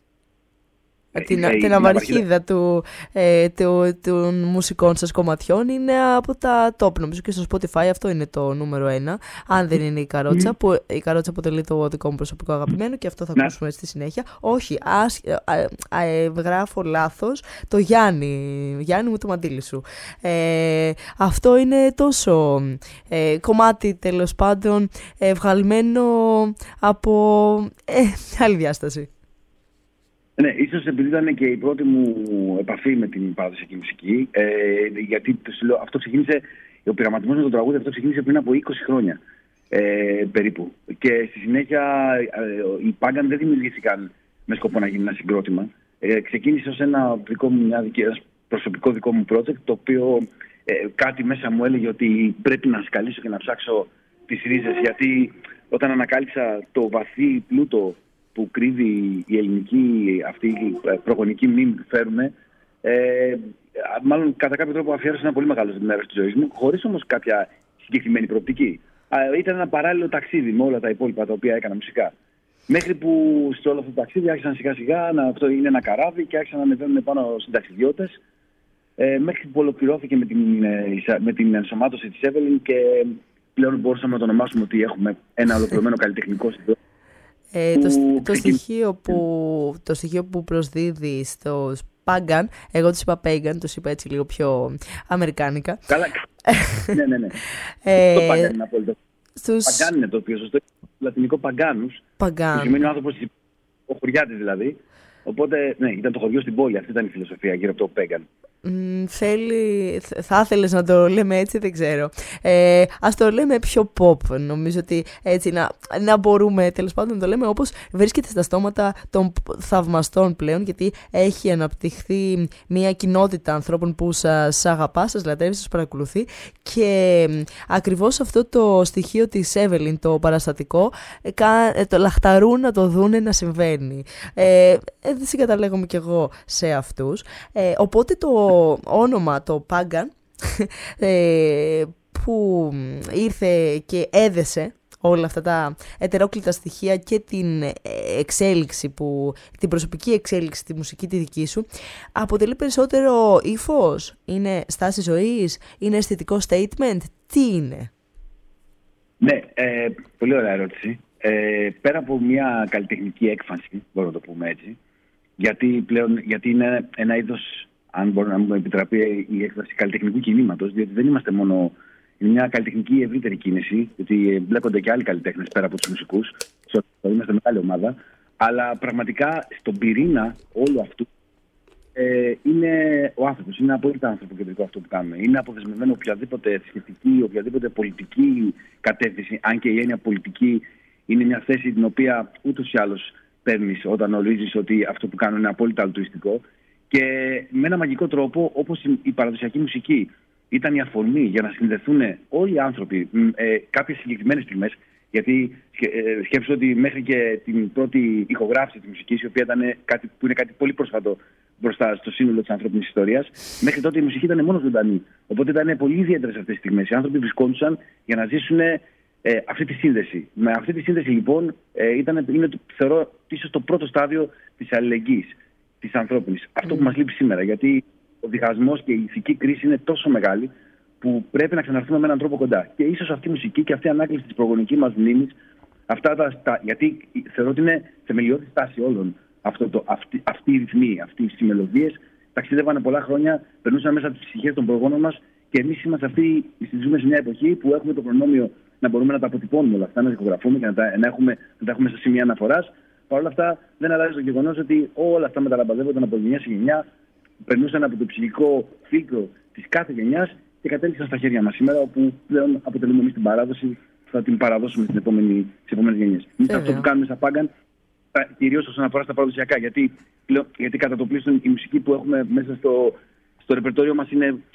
Την αυαρχίδα των μουσικών σας κομματιών είναι από τα top. Νομίζω και στο Spotify αυτό είναι το νούμερο 1. Αν δεν είναι η Καρότσα, που η Καρότσα αποτελεί το δικό μου προσωπικό αγαπημένο και αυτό θα ακούσουμε στη συνέχεια. Όχι, γράφω λάθος. Το Γιάννη μου το Μαντήλη σου. Αυτό είναι τόσο κομμάτι, τέλος πάντων, βγαλμένο από άλλη διάσταση. Ναι, ίσως επειδή ήταν και η πρώτη μου επαφή με την παραδοσιακή μουσική, γιατί αυτό ξεκίνησε, ο πειραματισμός με το τραγούδι αυτό ξεκίνησε πριν από 20 χρόνια περίπου. Και στη συνέχεια οι Πάγκαν δεν δημιουργήθηκαν με σκοπό να γίνει ένα συγκρότημα. Ξεκίνησε ως ένα προσωπικό δικό μου project, το οποίο κάτι μέσα μου έλεγε ότι πρέπει να σκαλίσω και να ψάξω τις ρίζες, γιατί όταν ανακάλυψα το βαθύ πλούτο που κρύβει η ελληνική αυτή προγονική μνήμη που φέρουμε, μάλλον κατά κάποιο τρόπο αφιέρωσα ένα πολύ μεγάλο μέρος της ζωής μου, χωρίς όμως κάποια συγκεκριμένη προοπτική. Ήταν ένα παράλληλο ταξίδι με όλα τα υπόλοιπα τα οποία έκανα μουσικά. Μέχρι που σε όλο αυτό το ταξίδι άρχισαν σιγά σιγά, αυτό είναι ένα καράβι και άρχισαν να ανεβαίνουν πάνω συνταξιδιώτες, μέχρι που ολοκληρώθηκε με την ενσωμάτωση της Εύελιν και πλέον μπορούσαμε να το ονομάσουμε ότι έχουμε ένα ολοκληρωμένο καλλιτεχνικό συντρόφο. Το στοιχείο που προσδίδει στο Pagan, εγώ τους είπα Pagan, τους είπα έτσι λίγο πιο αμερικάνικα. Καλά, ναι. Το Pagan είναι απόλυτο. Pagan είναι το οποίο σωστό, λατινικό Paganus, που σημαίνει ο άνθρωπος, ο χωριάτης δηλαδή. Οπότε, ναι, ήταν το χωριό στην πόλη, αυτή ήταν η φιλοσοφία γύρω από το Pagan. Θα ήθελες να το λέμε έτσι, δεν ξέρω. Ας το λέμε πιο pop. Νομίζω ότι έτσι να μπορούμε τέλος πάντων να το λέμε όπως βρίσκεται στα στόματα των θαυμαστών πλέον, γιατί έχει αναπτυχθεί μια κοινότητα ανθρώπων που σας αγαπά, σας λατρεύει, σας παρακολουθεί, και ακριβώς αυτό το στοιχείο της Εύελιν, το παραστατικό, το λαχταρούν να το δούνε να συμβαίνει. Δεν συγκαταλέγομαι κι εγώ σε αυτούς. Οπότε το όνομα, το Pagan, που ήρθε και έδεσε όλα αυτά τα ετερόκλητα στοιχεία και την εξέλιξη, την προσωπική εξέλιξη, τη μουσική τη δική σου, αποτελεί περισσότερο ύφος, είναι στάση ζωής, είναι αισθητικό statement, τι είναι? Ναι, πολύ ωραία ερώτηση. Πέρα από μια καλλιτεχνική έκφανση, μπορούμε να το πούμε έτσι, γιατί είναι ένα είδος, αν μπορεί να μου επιτραπεί η έκφραση, καλλιτεχνικού κινήματος, διότι δεν είμαστε μόνο. Είναι μια καλλιτεχνική ευρύτερη κίνηση, γιατί εμπλέκονται και άλλοι καλλιτέχνες πέρα από τους μουσικούς. Είμαστε μεγάλη ομάδα. Αλλά πραγματικά στον πυρήνα όλου αυτού είναι ο άνθρωπος. Είναι απόλυτα ανθρωποκεντρικό αυτό που κάνουμε. Είναι αποδεσμευμένο οποιαδήποτε θρησκευτική, οποιαδήποτε πολιτική κατεύθυνση. Αν και η έννοια πολιτική είναι μια θέση την οποία ούτως ή άλλως παίρνεις όταν ορίζεις ότι αυτό που κάνουν είναι απόλυτα αλτρουιστικό. Και με ένα μαγικό τρόπο, όπως η παραδοσιακή μουσική ήταν η αφορμή για να συνδεθούν όλοι οι άνθρωποι κάποιες συγκεκριμένες στιγμές. Γιατί σκέψου ότι μέχρι και την πρώτη ηχογράφηση της μουσικής, η οποία είναι κάτι πολύ πρόσφατο μπροστά στο σύνολο της ανθρώπινης ιστορίας, μέχρι τότε η μουσική ήταν μόνο ζωντανή. Οπότε ήταν πολύ ιδιαίτερες αυτές τις στιγμές. Οι άνθρωποι βρισκόντουσαν για να ζήσουν αυτή τη σύνδεση. Με αυτή τη σύνδεση λοιπόν είναι, θεωρώ, ίσως το πρώτο στάδιο της αλληλεγγύης της ανθρώπινης. Αυτό που μας λείπει σήμερα. Γιατί ο διχασμός και η ηθική κρίση είναι τόσο μεγάλη που πρέπει να ξαναρθούμε με έναν τρόπο κοντά. Και ίσως αυτή η μουσική και αυτή η ανάκληση της προγονικής μας μνήμης, γιατί θεωρώ ότι είναι θεμελιώδη στάση όλων αυτοί οι ρυθμοί, αυτές οι μελωδίες, ταξίδευαν πολλά χρόνια, περνούσαν μέσα από τις ψυχές των προγόνων μας και εμείς ζούμε σε μια εποχή που έχουμε το προνόμιο να μπορούμε να τα αποτυπώνουμε όλα αυτά, να δικογραφούμε και να τα έχουμε σε σημεία αναφοράς. Παρ' όλα αυτά, δεν αλλάζει το γεγονός ότι όλα αυτά μεταλαμπαδεύονταν από γενιά σε γενιά, περνούσαν από το ψυχικό φίλτρο της κάθε γενιάς και κατέληξαν στα χέρια μας σήμερα, όπου πλέον αποτελούμε εμείς την παράδοση, θα την παραδώσουμε στις επόμενες γενιές. Εμείς αυτό που κάνουμε στα Πάγκαν, κυρίως όσον αφορά στα παραδοσιακά, γιατί κατά το πλήστον η μουσική που έχουμε μέσα στο ρεπερτόριο μας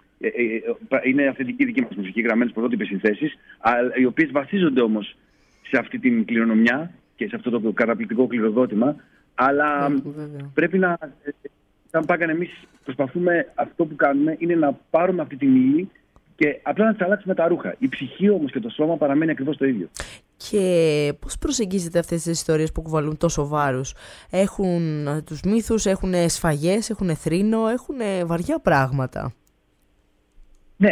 είναι αυθεντική δική μας μουσική, γραμμένες πρωτότυπες συνθέσεις, οι οποίες βασίζονται όμως σε αυτή την κληρονομιά και σε αυτό το καταπληκτικό κληροδότημα, αλλά πρέπει να... Σαν Πάγκαν, εμείς προσπαθούμε, αυτό που κάνουμε είναι να πάρουμε αυτή την ύλη και απλά να της αλλάξουμε τα ρούχα. Η ψυχή όμως και το σώμα παραμένει ακριβώς το ίδιο. Και πώς προσεγγίζετε αυτές τις ιστορίες που κουβαλούν τόσο βάρους? Έχουν τους μύθους, έχουν σφαγές, έχουν θρήνο, έχουν βαριά πράγματα. Ναι,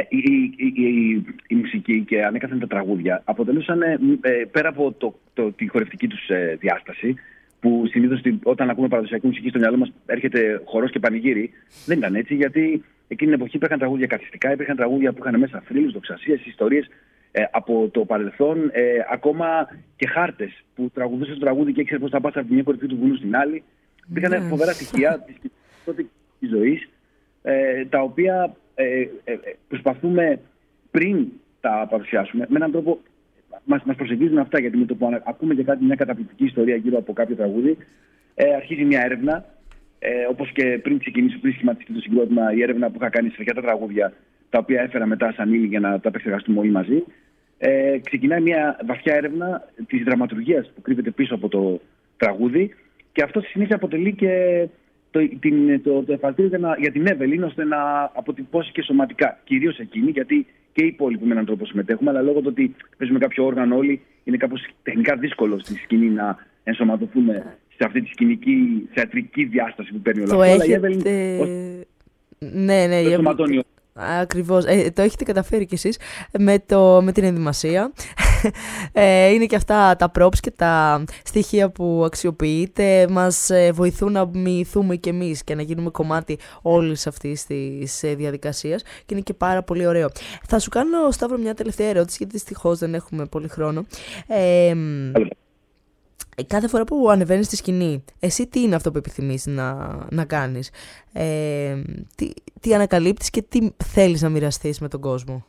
η μουσική και ανέκαθεν τα τραγούδια αποτελούσαν, πέρα από τη χορευτική τους διάσταση, που συνήθως όταν ακούμε παραδοσιακή μουσική στο μυαλό μας έρχεται χορός και πανηγύρι, δεν ήταν έτσι, γιατί εκείνη την εποχή υπήρχαν τραγούδια καθιστικά, υπήρχαν τραγούδια που είχαν μέσα θρύλους, δοξασίες, ιστορίες από το παρελθόν, ακόμα και χάρτες που τραγουδούσε το τραγούδι και ήξερε πώς θα πας από τη μια κορυφή του βουνού στην άλλη. Υπήρχαν φοβερά στοιχεία της ζωής, τα οποία προσπαθούμε πριν τα παρουσιάσουμε με έναν τρόπο. Μας προσεγγίζουν αυτά, γιατί με το που ακούμε και μια καταπληκτική ιστορία γύρω από κάποιο τραγούδι, αρχίζει μια έρευνα, όπως και πριν σχηματιστεί το συγκρότημα, η έρευνα που είχα κάνει σε αρκετά τραγούδια, τα οποία έφερα μετά σαν ύλη για να τα επεξεργαστούμε όλοι μαζί. Ξεκινάει μια βαθιά έρευνα της δραματουργίας που κρύβεται πίσω από το τραγούδι, και αυτό στη συνέχεια αποτελεί και το εφαλτήριο για την Εύελιν, ώστε να αποτυπώσει και σωματικά. Κυρίως εκείνη, γιατί και οι υπόλοιποι με έναν τρόπο συμμετέχουμε, αλλά λόγω του ότι παίζουμε κάποιο όργανο όλοι, είναι κάπως τεχνικά δύσκολο στη σκηνή να ενσωματωθούμε σε αυτή τη σκηνική θεατρική διάσταση που παίρνει όλα αυτά. Ναι, ακριβώς. Το έχετε καταφέρει κι εσείς με την ενδυμασία. Είναι και αυτά τα props και τα στοιχεία που αξιοποιείτε. Μας βοηθούν να μοιηθούμε κι εμείς και να γίνουμε κομμάτι όλης αυτής της διαδικασίας. Και είναι και πάρα πολύ ωραίο. Θα σου κάνω, Σταύρο, μια τελευταία ερώτηση, γιατί δυστυχώς δεν έχουμε πολύ χρόνο. Κάθε φορά που ανεβαίνεις στη σκηνή, εσύ τι είναι αυτό που επιθυμείς να κάνεις? Τι ανακαλύπτεις και τι θέλεις να μοιραστείς με τον κόσμο?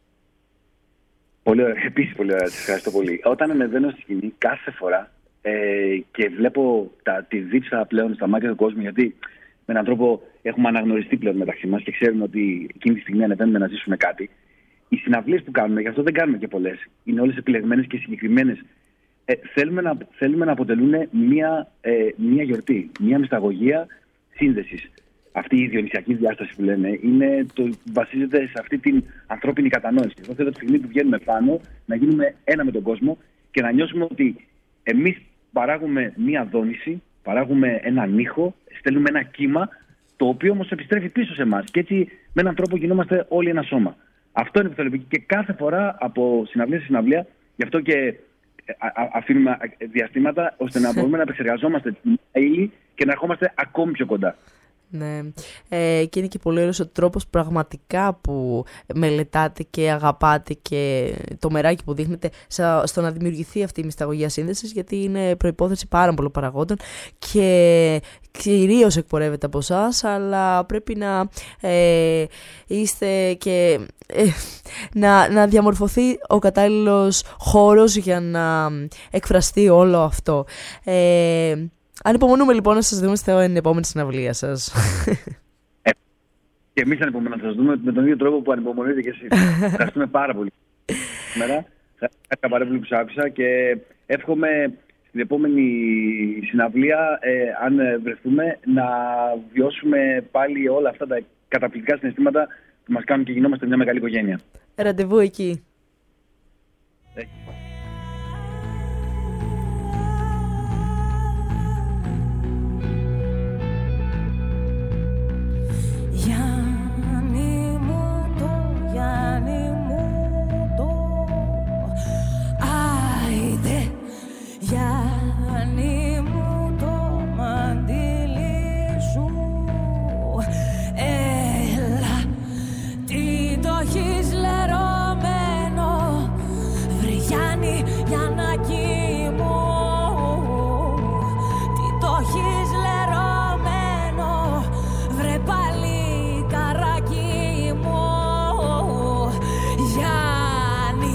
Πολύ ωραία, επίσης πολύ ωραία, σας ευχαριστώ πολύ. Όταν ανεβαίνω στη σκηνή κάθε φορά και βλέπω τη δίψα πλέον στα μάτια του κόσμου, γιατί με έναν τρόπο έχουμε αναγνωριστεί πλέον μεταξύ μας και ξέρουμε ότι εκείνη τη στιγμή ανεβαίνουμε να ζήσουμε κάτι. Οι συναυλίες που κάνουμε, γι' αυτό δεν κάνουμε και πολλές, είναι όλες επιλεγμένες και συγκεκριμένες. Θέλουμε να αποτελούν μια γιορτή, μια μυσταγωγία σύνδεσης. Αυτή η διονυσιακή διάσταση που λένε βασίζεται σε αυτή την ανθρώπινη κατανόηση. Εγώ θέλω τη στιγμή που βγαίνουμε πάνω να γίνουμε ένα με τον κόσμο και να νιώσουμε ότι εμείς παράγουμε μία δόνηση, παράγουμε έναν ήχο, στέλνουμε ένα κύμα, το οποίο όμως επιστρέφει πίσω σε εμάς. Και έτσι με έναν τρόπο γινόμαστε όλοι ένα σώμα. Αυτό είναι που θέλω και κάθε φορά από συναυλία σε συναυλία, γι' αυτό και αφήνουμε διαστήματα ώστε να μπορούμε να επεξεργαζόμαστε την ύλη και να ερχόμαστε ακόμη πιο κοντά. Ναι, και είναι και πολύ ωραίος ο τρόπος πραγματικά που μελετάτε και αγαπάτε και το μεράκι που δείχνετε στο να δημιουργηθεί αυτή η μυσταγωγία σύνδεσης, γιατί είναι προϋπόθεση πάρα πολλών παραγόντων και κυρίως εκπορεύεται από εσάς, αλλά πρέπει να είστε και να διαμορφωθεί ο κατάλληλος χώρος για να εκφραστεί όλο αυτό. Ανυπομονούμε λοιπόν να σας δούμε στην επόμενη συναυλία σας. Και εμείς ανυπομονούμε να σας δούμε με τον ίδιο τρόπο που ανυπομονείτε και εσείς. Ευχαριστούμε πάρα πολύ σήμερα. Ευχαριστώ πάρα πολύ που σας άφησα και εύχομαι στην επόμενη συναυλία, αν βρεθούμε, να βιώσουμε πάλι όλα αυτά τα καταπληκτικά συναισθήματα που μας κάνουν και γινόμαστε μια μεγάλη οικογένεια. Ραντεβού εκεί. Γιάννη μου το μαντίλι σου, έλα, τι το έχεις λερωμένο, βρε Γιάννη για να κοιμώ, τι το έχεις λερωμένο, βρε πάλι καράκι μου, Γιάννη.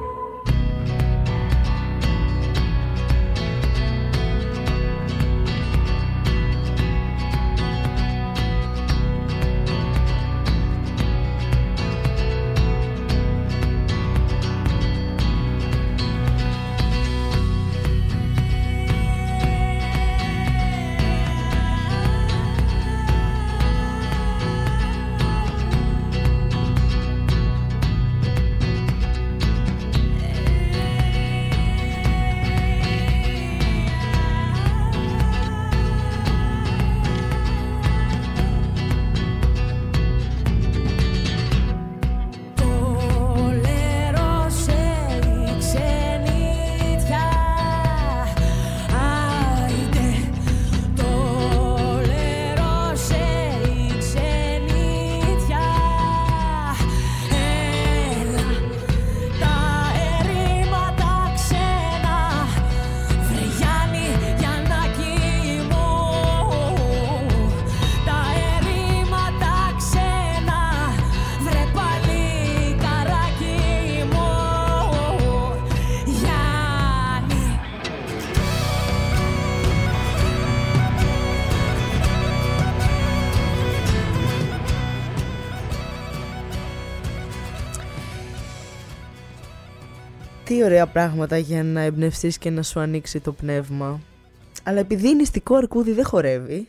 Τι ωραία πράγματα για να εμπνευστείς και να σου ανοίξει το πνεύμα. Αλλά επειδή νηστικό αρκούδι δεν χορεύει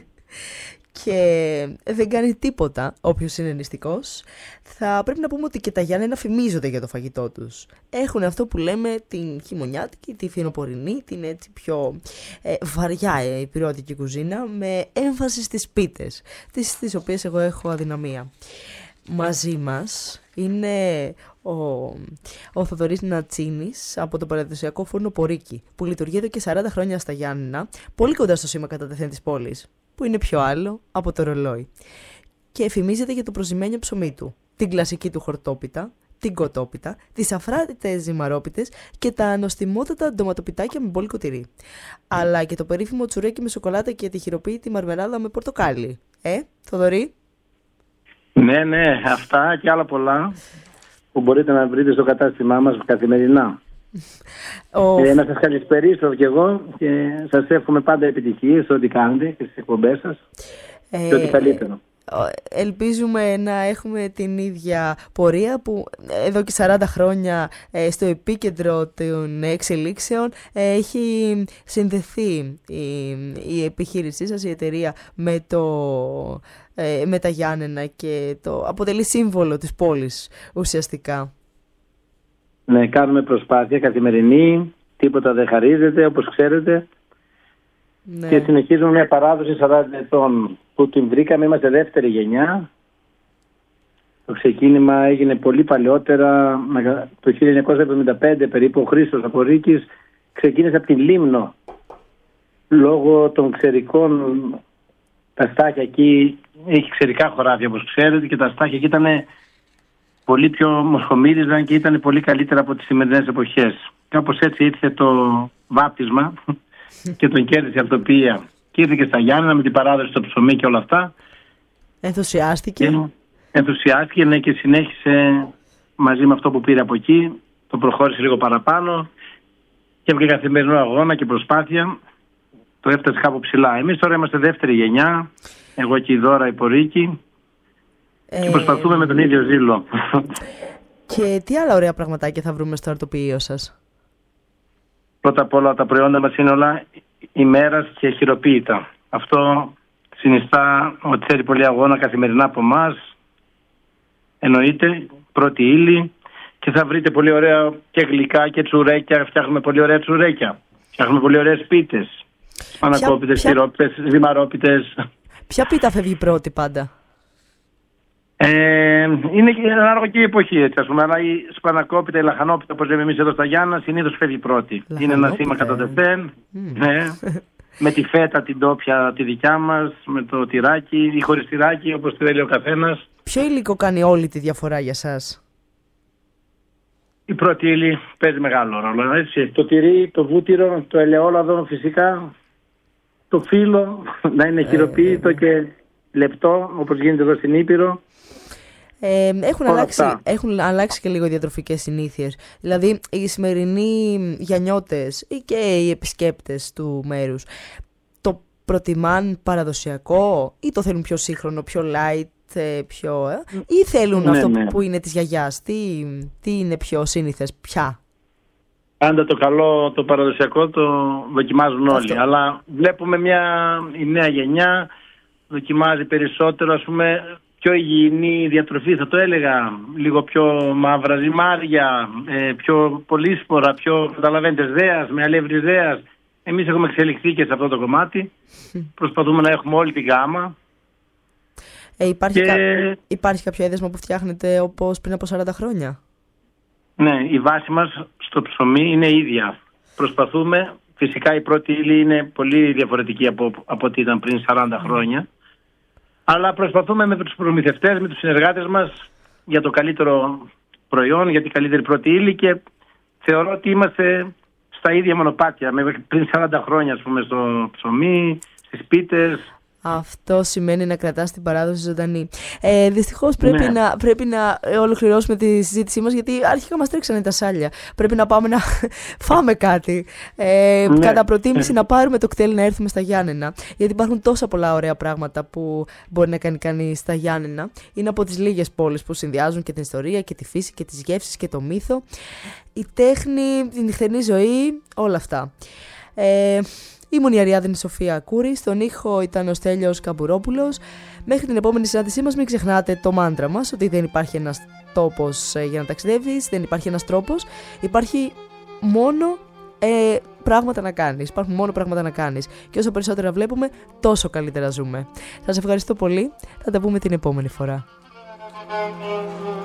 και δεν κάνει τίποτα όποιος είναι νηστικός, θα πρέπει να πούμε ότι και τα Γιάννενα φημίζονται για το φαγητό τους. Έχουν αυτό που λέμε την χειμωνιάτικη, τη φθινοπορεινή, την έτσι πιο βαριά υπηρεώτικη κουζίνα, με έμφαση στις πίτες, τις οποίες εγώ έχω αδυναμία. Μαζί μας είναι ο Θοδωρής Νατσίνης από το παραδοσιακό φούρνο Πορίκι, που λειτουργεί εδώ και 40 χρόνια στα Γιάννενα, πολύ κοντά στο σήμα κατά τεθέν της πόλης, που είναι πιο άλλο από το ρολόι. Και εφημίζεται για το προζυμένιο ψωμί του, την κλασική του χορτόπιτα, την κοτόπιτα, τις αφράτητες ζυμαρόπιτες και τα ανοστιμότατα ντοματοπιτάκια με μπόλικο τυρί. Αλλά και το περίφημο τσουρέκι με σοκολάτα και τη χειροποίητη μαρμελάδα με πορτοκάλι. Θοδωρή? Ναι, αυτά και άλλα πολλά που μπορείτε να βρείτε στο κατάστημά μας καθημερινά. Να σας καλησπερίσω κι εγώ και σας εύχομαι πάντα επιτυχίες σε ό,τι κάνετε και στις εκπομπές σας και ό,τι καλύτερο. Ελπίζουμε να έχουμε την ίδια πορεία που εδώ και 40 χρόνια στο επίκεντρο των εξελίξεων έχει συνδεθεί η επιχείρησή σας, η εταιρεία με τα Γιάννενα και το αποτελεί σύμβολο της πόλης ουσιαστικά. Ναι, κάνουμε προσπάθεια καθημερινή τίποτα δεν χαρίζεται, όπως ξέρετε. Ναι. Και συνεχίζουμε μια παράδοση 40 ετών που την βρήκαμε, είμαστε δεύτερη γενιά. Το ξεκίνημα έγινε πολύ παλαιότερα, το 1975 περίπου. Ο Χρήστος από Ρίκης ξεκίνησε από την Λίμνο. Λόγω των ξερικών, τα στάχια εκεί, έχει ξερικά χωράφια όπως ξέρετε, και τα στάχια εκεί ήταν πολύ πιο μοσχομύριζαν και ήταν πολύ καλύτερα από τις σημερινές εποχές. Κάπως έτσι ήρθε το βάπτισμα και τον κέρδισε αυτοπία. Και ήρθε και στα Γιάννενα με την παράδοση στο ψωμί και όλα αυτά. Ενθουσιάστηκε. Ενθουσιάστηκε, ναι, και συνέχισε μαζί με αυτό που πήρε από εκεί. Το προχώρησε λίγο παραπάνω και έβγαλε καθημερινό αγώνα και προσπάθεια. Το έφτασε κάπου ψηλά. Εμείς τώρα είμαστε δεύτερη γενιά, εγώ και η Δώρα η Πορίκη, και προσπαθούμε με τον ίδιο ζήλο. Και τι άλλα ωραία πραγματάκια θα βρούμε στο αρτοποιείο σας? Πρώτα απ' όλα τα προϊόντα μας είναι όλα ημέρας και χειροποίητα. Αυτό συνιστά ότι θέλει πολύ αγώνα καθημερινά από εμάς. Εννοείται, πρώτη ύλη, και θα βρείτε πολύ ωραία και γλυκά και τσουρέκια. Φτιάχνουμε πολύ ωραία τσουρέκια. Φτιάχνουμε πολύ ωραίες πίτες. Σπανακόπιτες, τυρόπιτες, δημαρόπιτες. Ποια πίτα φεύγει πρώτη πάντα? Είναι ανάλογα και η εποχή, έτσι, ας πούμε. Αλλά η σπανακόπιτα, η λαχανόπιτα, όπως λέμε εμείς εδώ στα Γιάννα, συνήθως φεύγει πρώτη. Είναι ένα σήμα κατά τεθέν. Ναι. Με τη φέτα την τόπια τη δικιά μας, με το τυράκι ή χωρίς τυράκι, όπως τη θέλει ο καθένας. Ποιο υλικό κάνει όλη τη διαφορά για σας? Η πρώτη ύλη παίζει μεγάλο ρόλο, έτσι. Το τυρί, το βούτυρο, το ελαιόλαδο φυσικά, το φύλλο να είναι χειροποίητο και λεπτό, όπως γίνεται εδώ στην Ήπειρο. Έχουν αλλάξει και λίγο οι διατροφικές συνήθειες. Δηλαδή οι σημερινοί γιαννιώτες ή και οι επισκέπτες του μέρους το προτιμάν παραδοσιακό ή το θέλουν πιο σύγχρονο, πιο light, ή θέλουν αυτό που είναι της γιαγιάς? Τι είναι πιο σύνηθες πια? Πάντα το καλό, το παραδοσιακό το δοκιμάζουν όλοι. Αλλά βλέπουμε η νέα γενιά δοκιμάζει περισσότερο, ας πούμε, πιο υγιεινή διατροφή, θα το έλεγα. Λίγο πιο μαύρα ζυμάρια, πιο πολύσπορα, πιο, καταλαβαίνετε, δέας, με αλεύρι δέας. Εμείς έχουμε εξελιχθεί και σε αυτό το κομμάτι. Προσπαθούμε να έχουμε όλη τη γάμα. Υπάρχει κάποιο έδεσμα που φτιάχνετε όπως πριν από 40 χρόνια? Ναι, η βάση μας στο ψωμί είναι ίδια. Προσπαθούμε, φυσικά η πρώτη ύλη είναι πολύ διαφορετική από ό,τι ήταν πριν 40 χρόνια. Αλλά προσπαθούμε με τους προμηθευτές, με τους συνεργάτες μας για το καλύτερο προϊόν, για την καλύτερη πρώτη ύλη, και θεωρώ ότι είμαστε στα ίδια μονοπάτια με πριν 40 χρόνια, ας πούμε, στο ψωμί, στις πίτες. Αυτό σημαίνει να κρατάς την παράδοση ζωντανή. Δυστυχώς πρέπει να ολοκληρώσουμε τη συζήτησή μας, γιατί αρχικά μας τρέξανε τα σάλια. Πρέπει να πάμε να φάμε κάτι. Κατά προτίμηση να πάρουμε το κτέλ να έρθουμε στα Γιάννενα. Γιατί υπάρχουν τόσα πολλά ωραία πράγματα που μπορεί να κάνει κανείς στα Γιάννενα. Είναι από τις λίγες πόλεις που συνδυάζουν και την ιστορία και τη φύση και τις γεύσεις και το μύθο. Η τέχνη, την νυχτερινή ζωή, όλα αυτά. Ήμουν η Αριάδνη Σοφία Κούρη, στον ήχο ήταν ο Στέλιος Καμπουρόπουλος. Μέχρι την επόμενη συνάντησή μας μην ξεχνάτε το μάντρα μας, ότι δεν υπάρχει ένας τόπος για να ταξιδεύεις, δεν υπάρχει ένας τρόπος, υπάρχει μόνο πράγματα να κάνεις, υπάρχουν μόνο πράγματα να κάνεις. Και όσο περισσότερα βλέπουμε, τόσο καλύτερα ζούμε. Σας ευχαριστώ πολύ, θα τα πούμε την επόμενη φορά.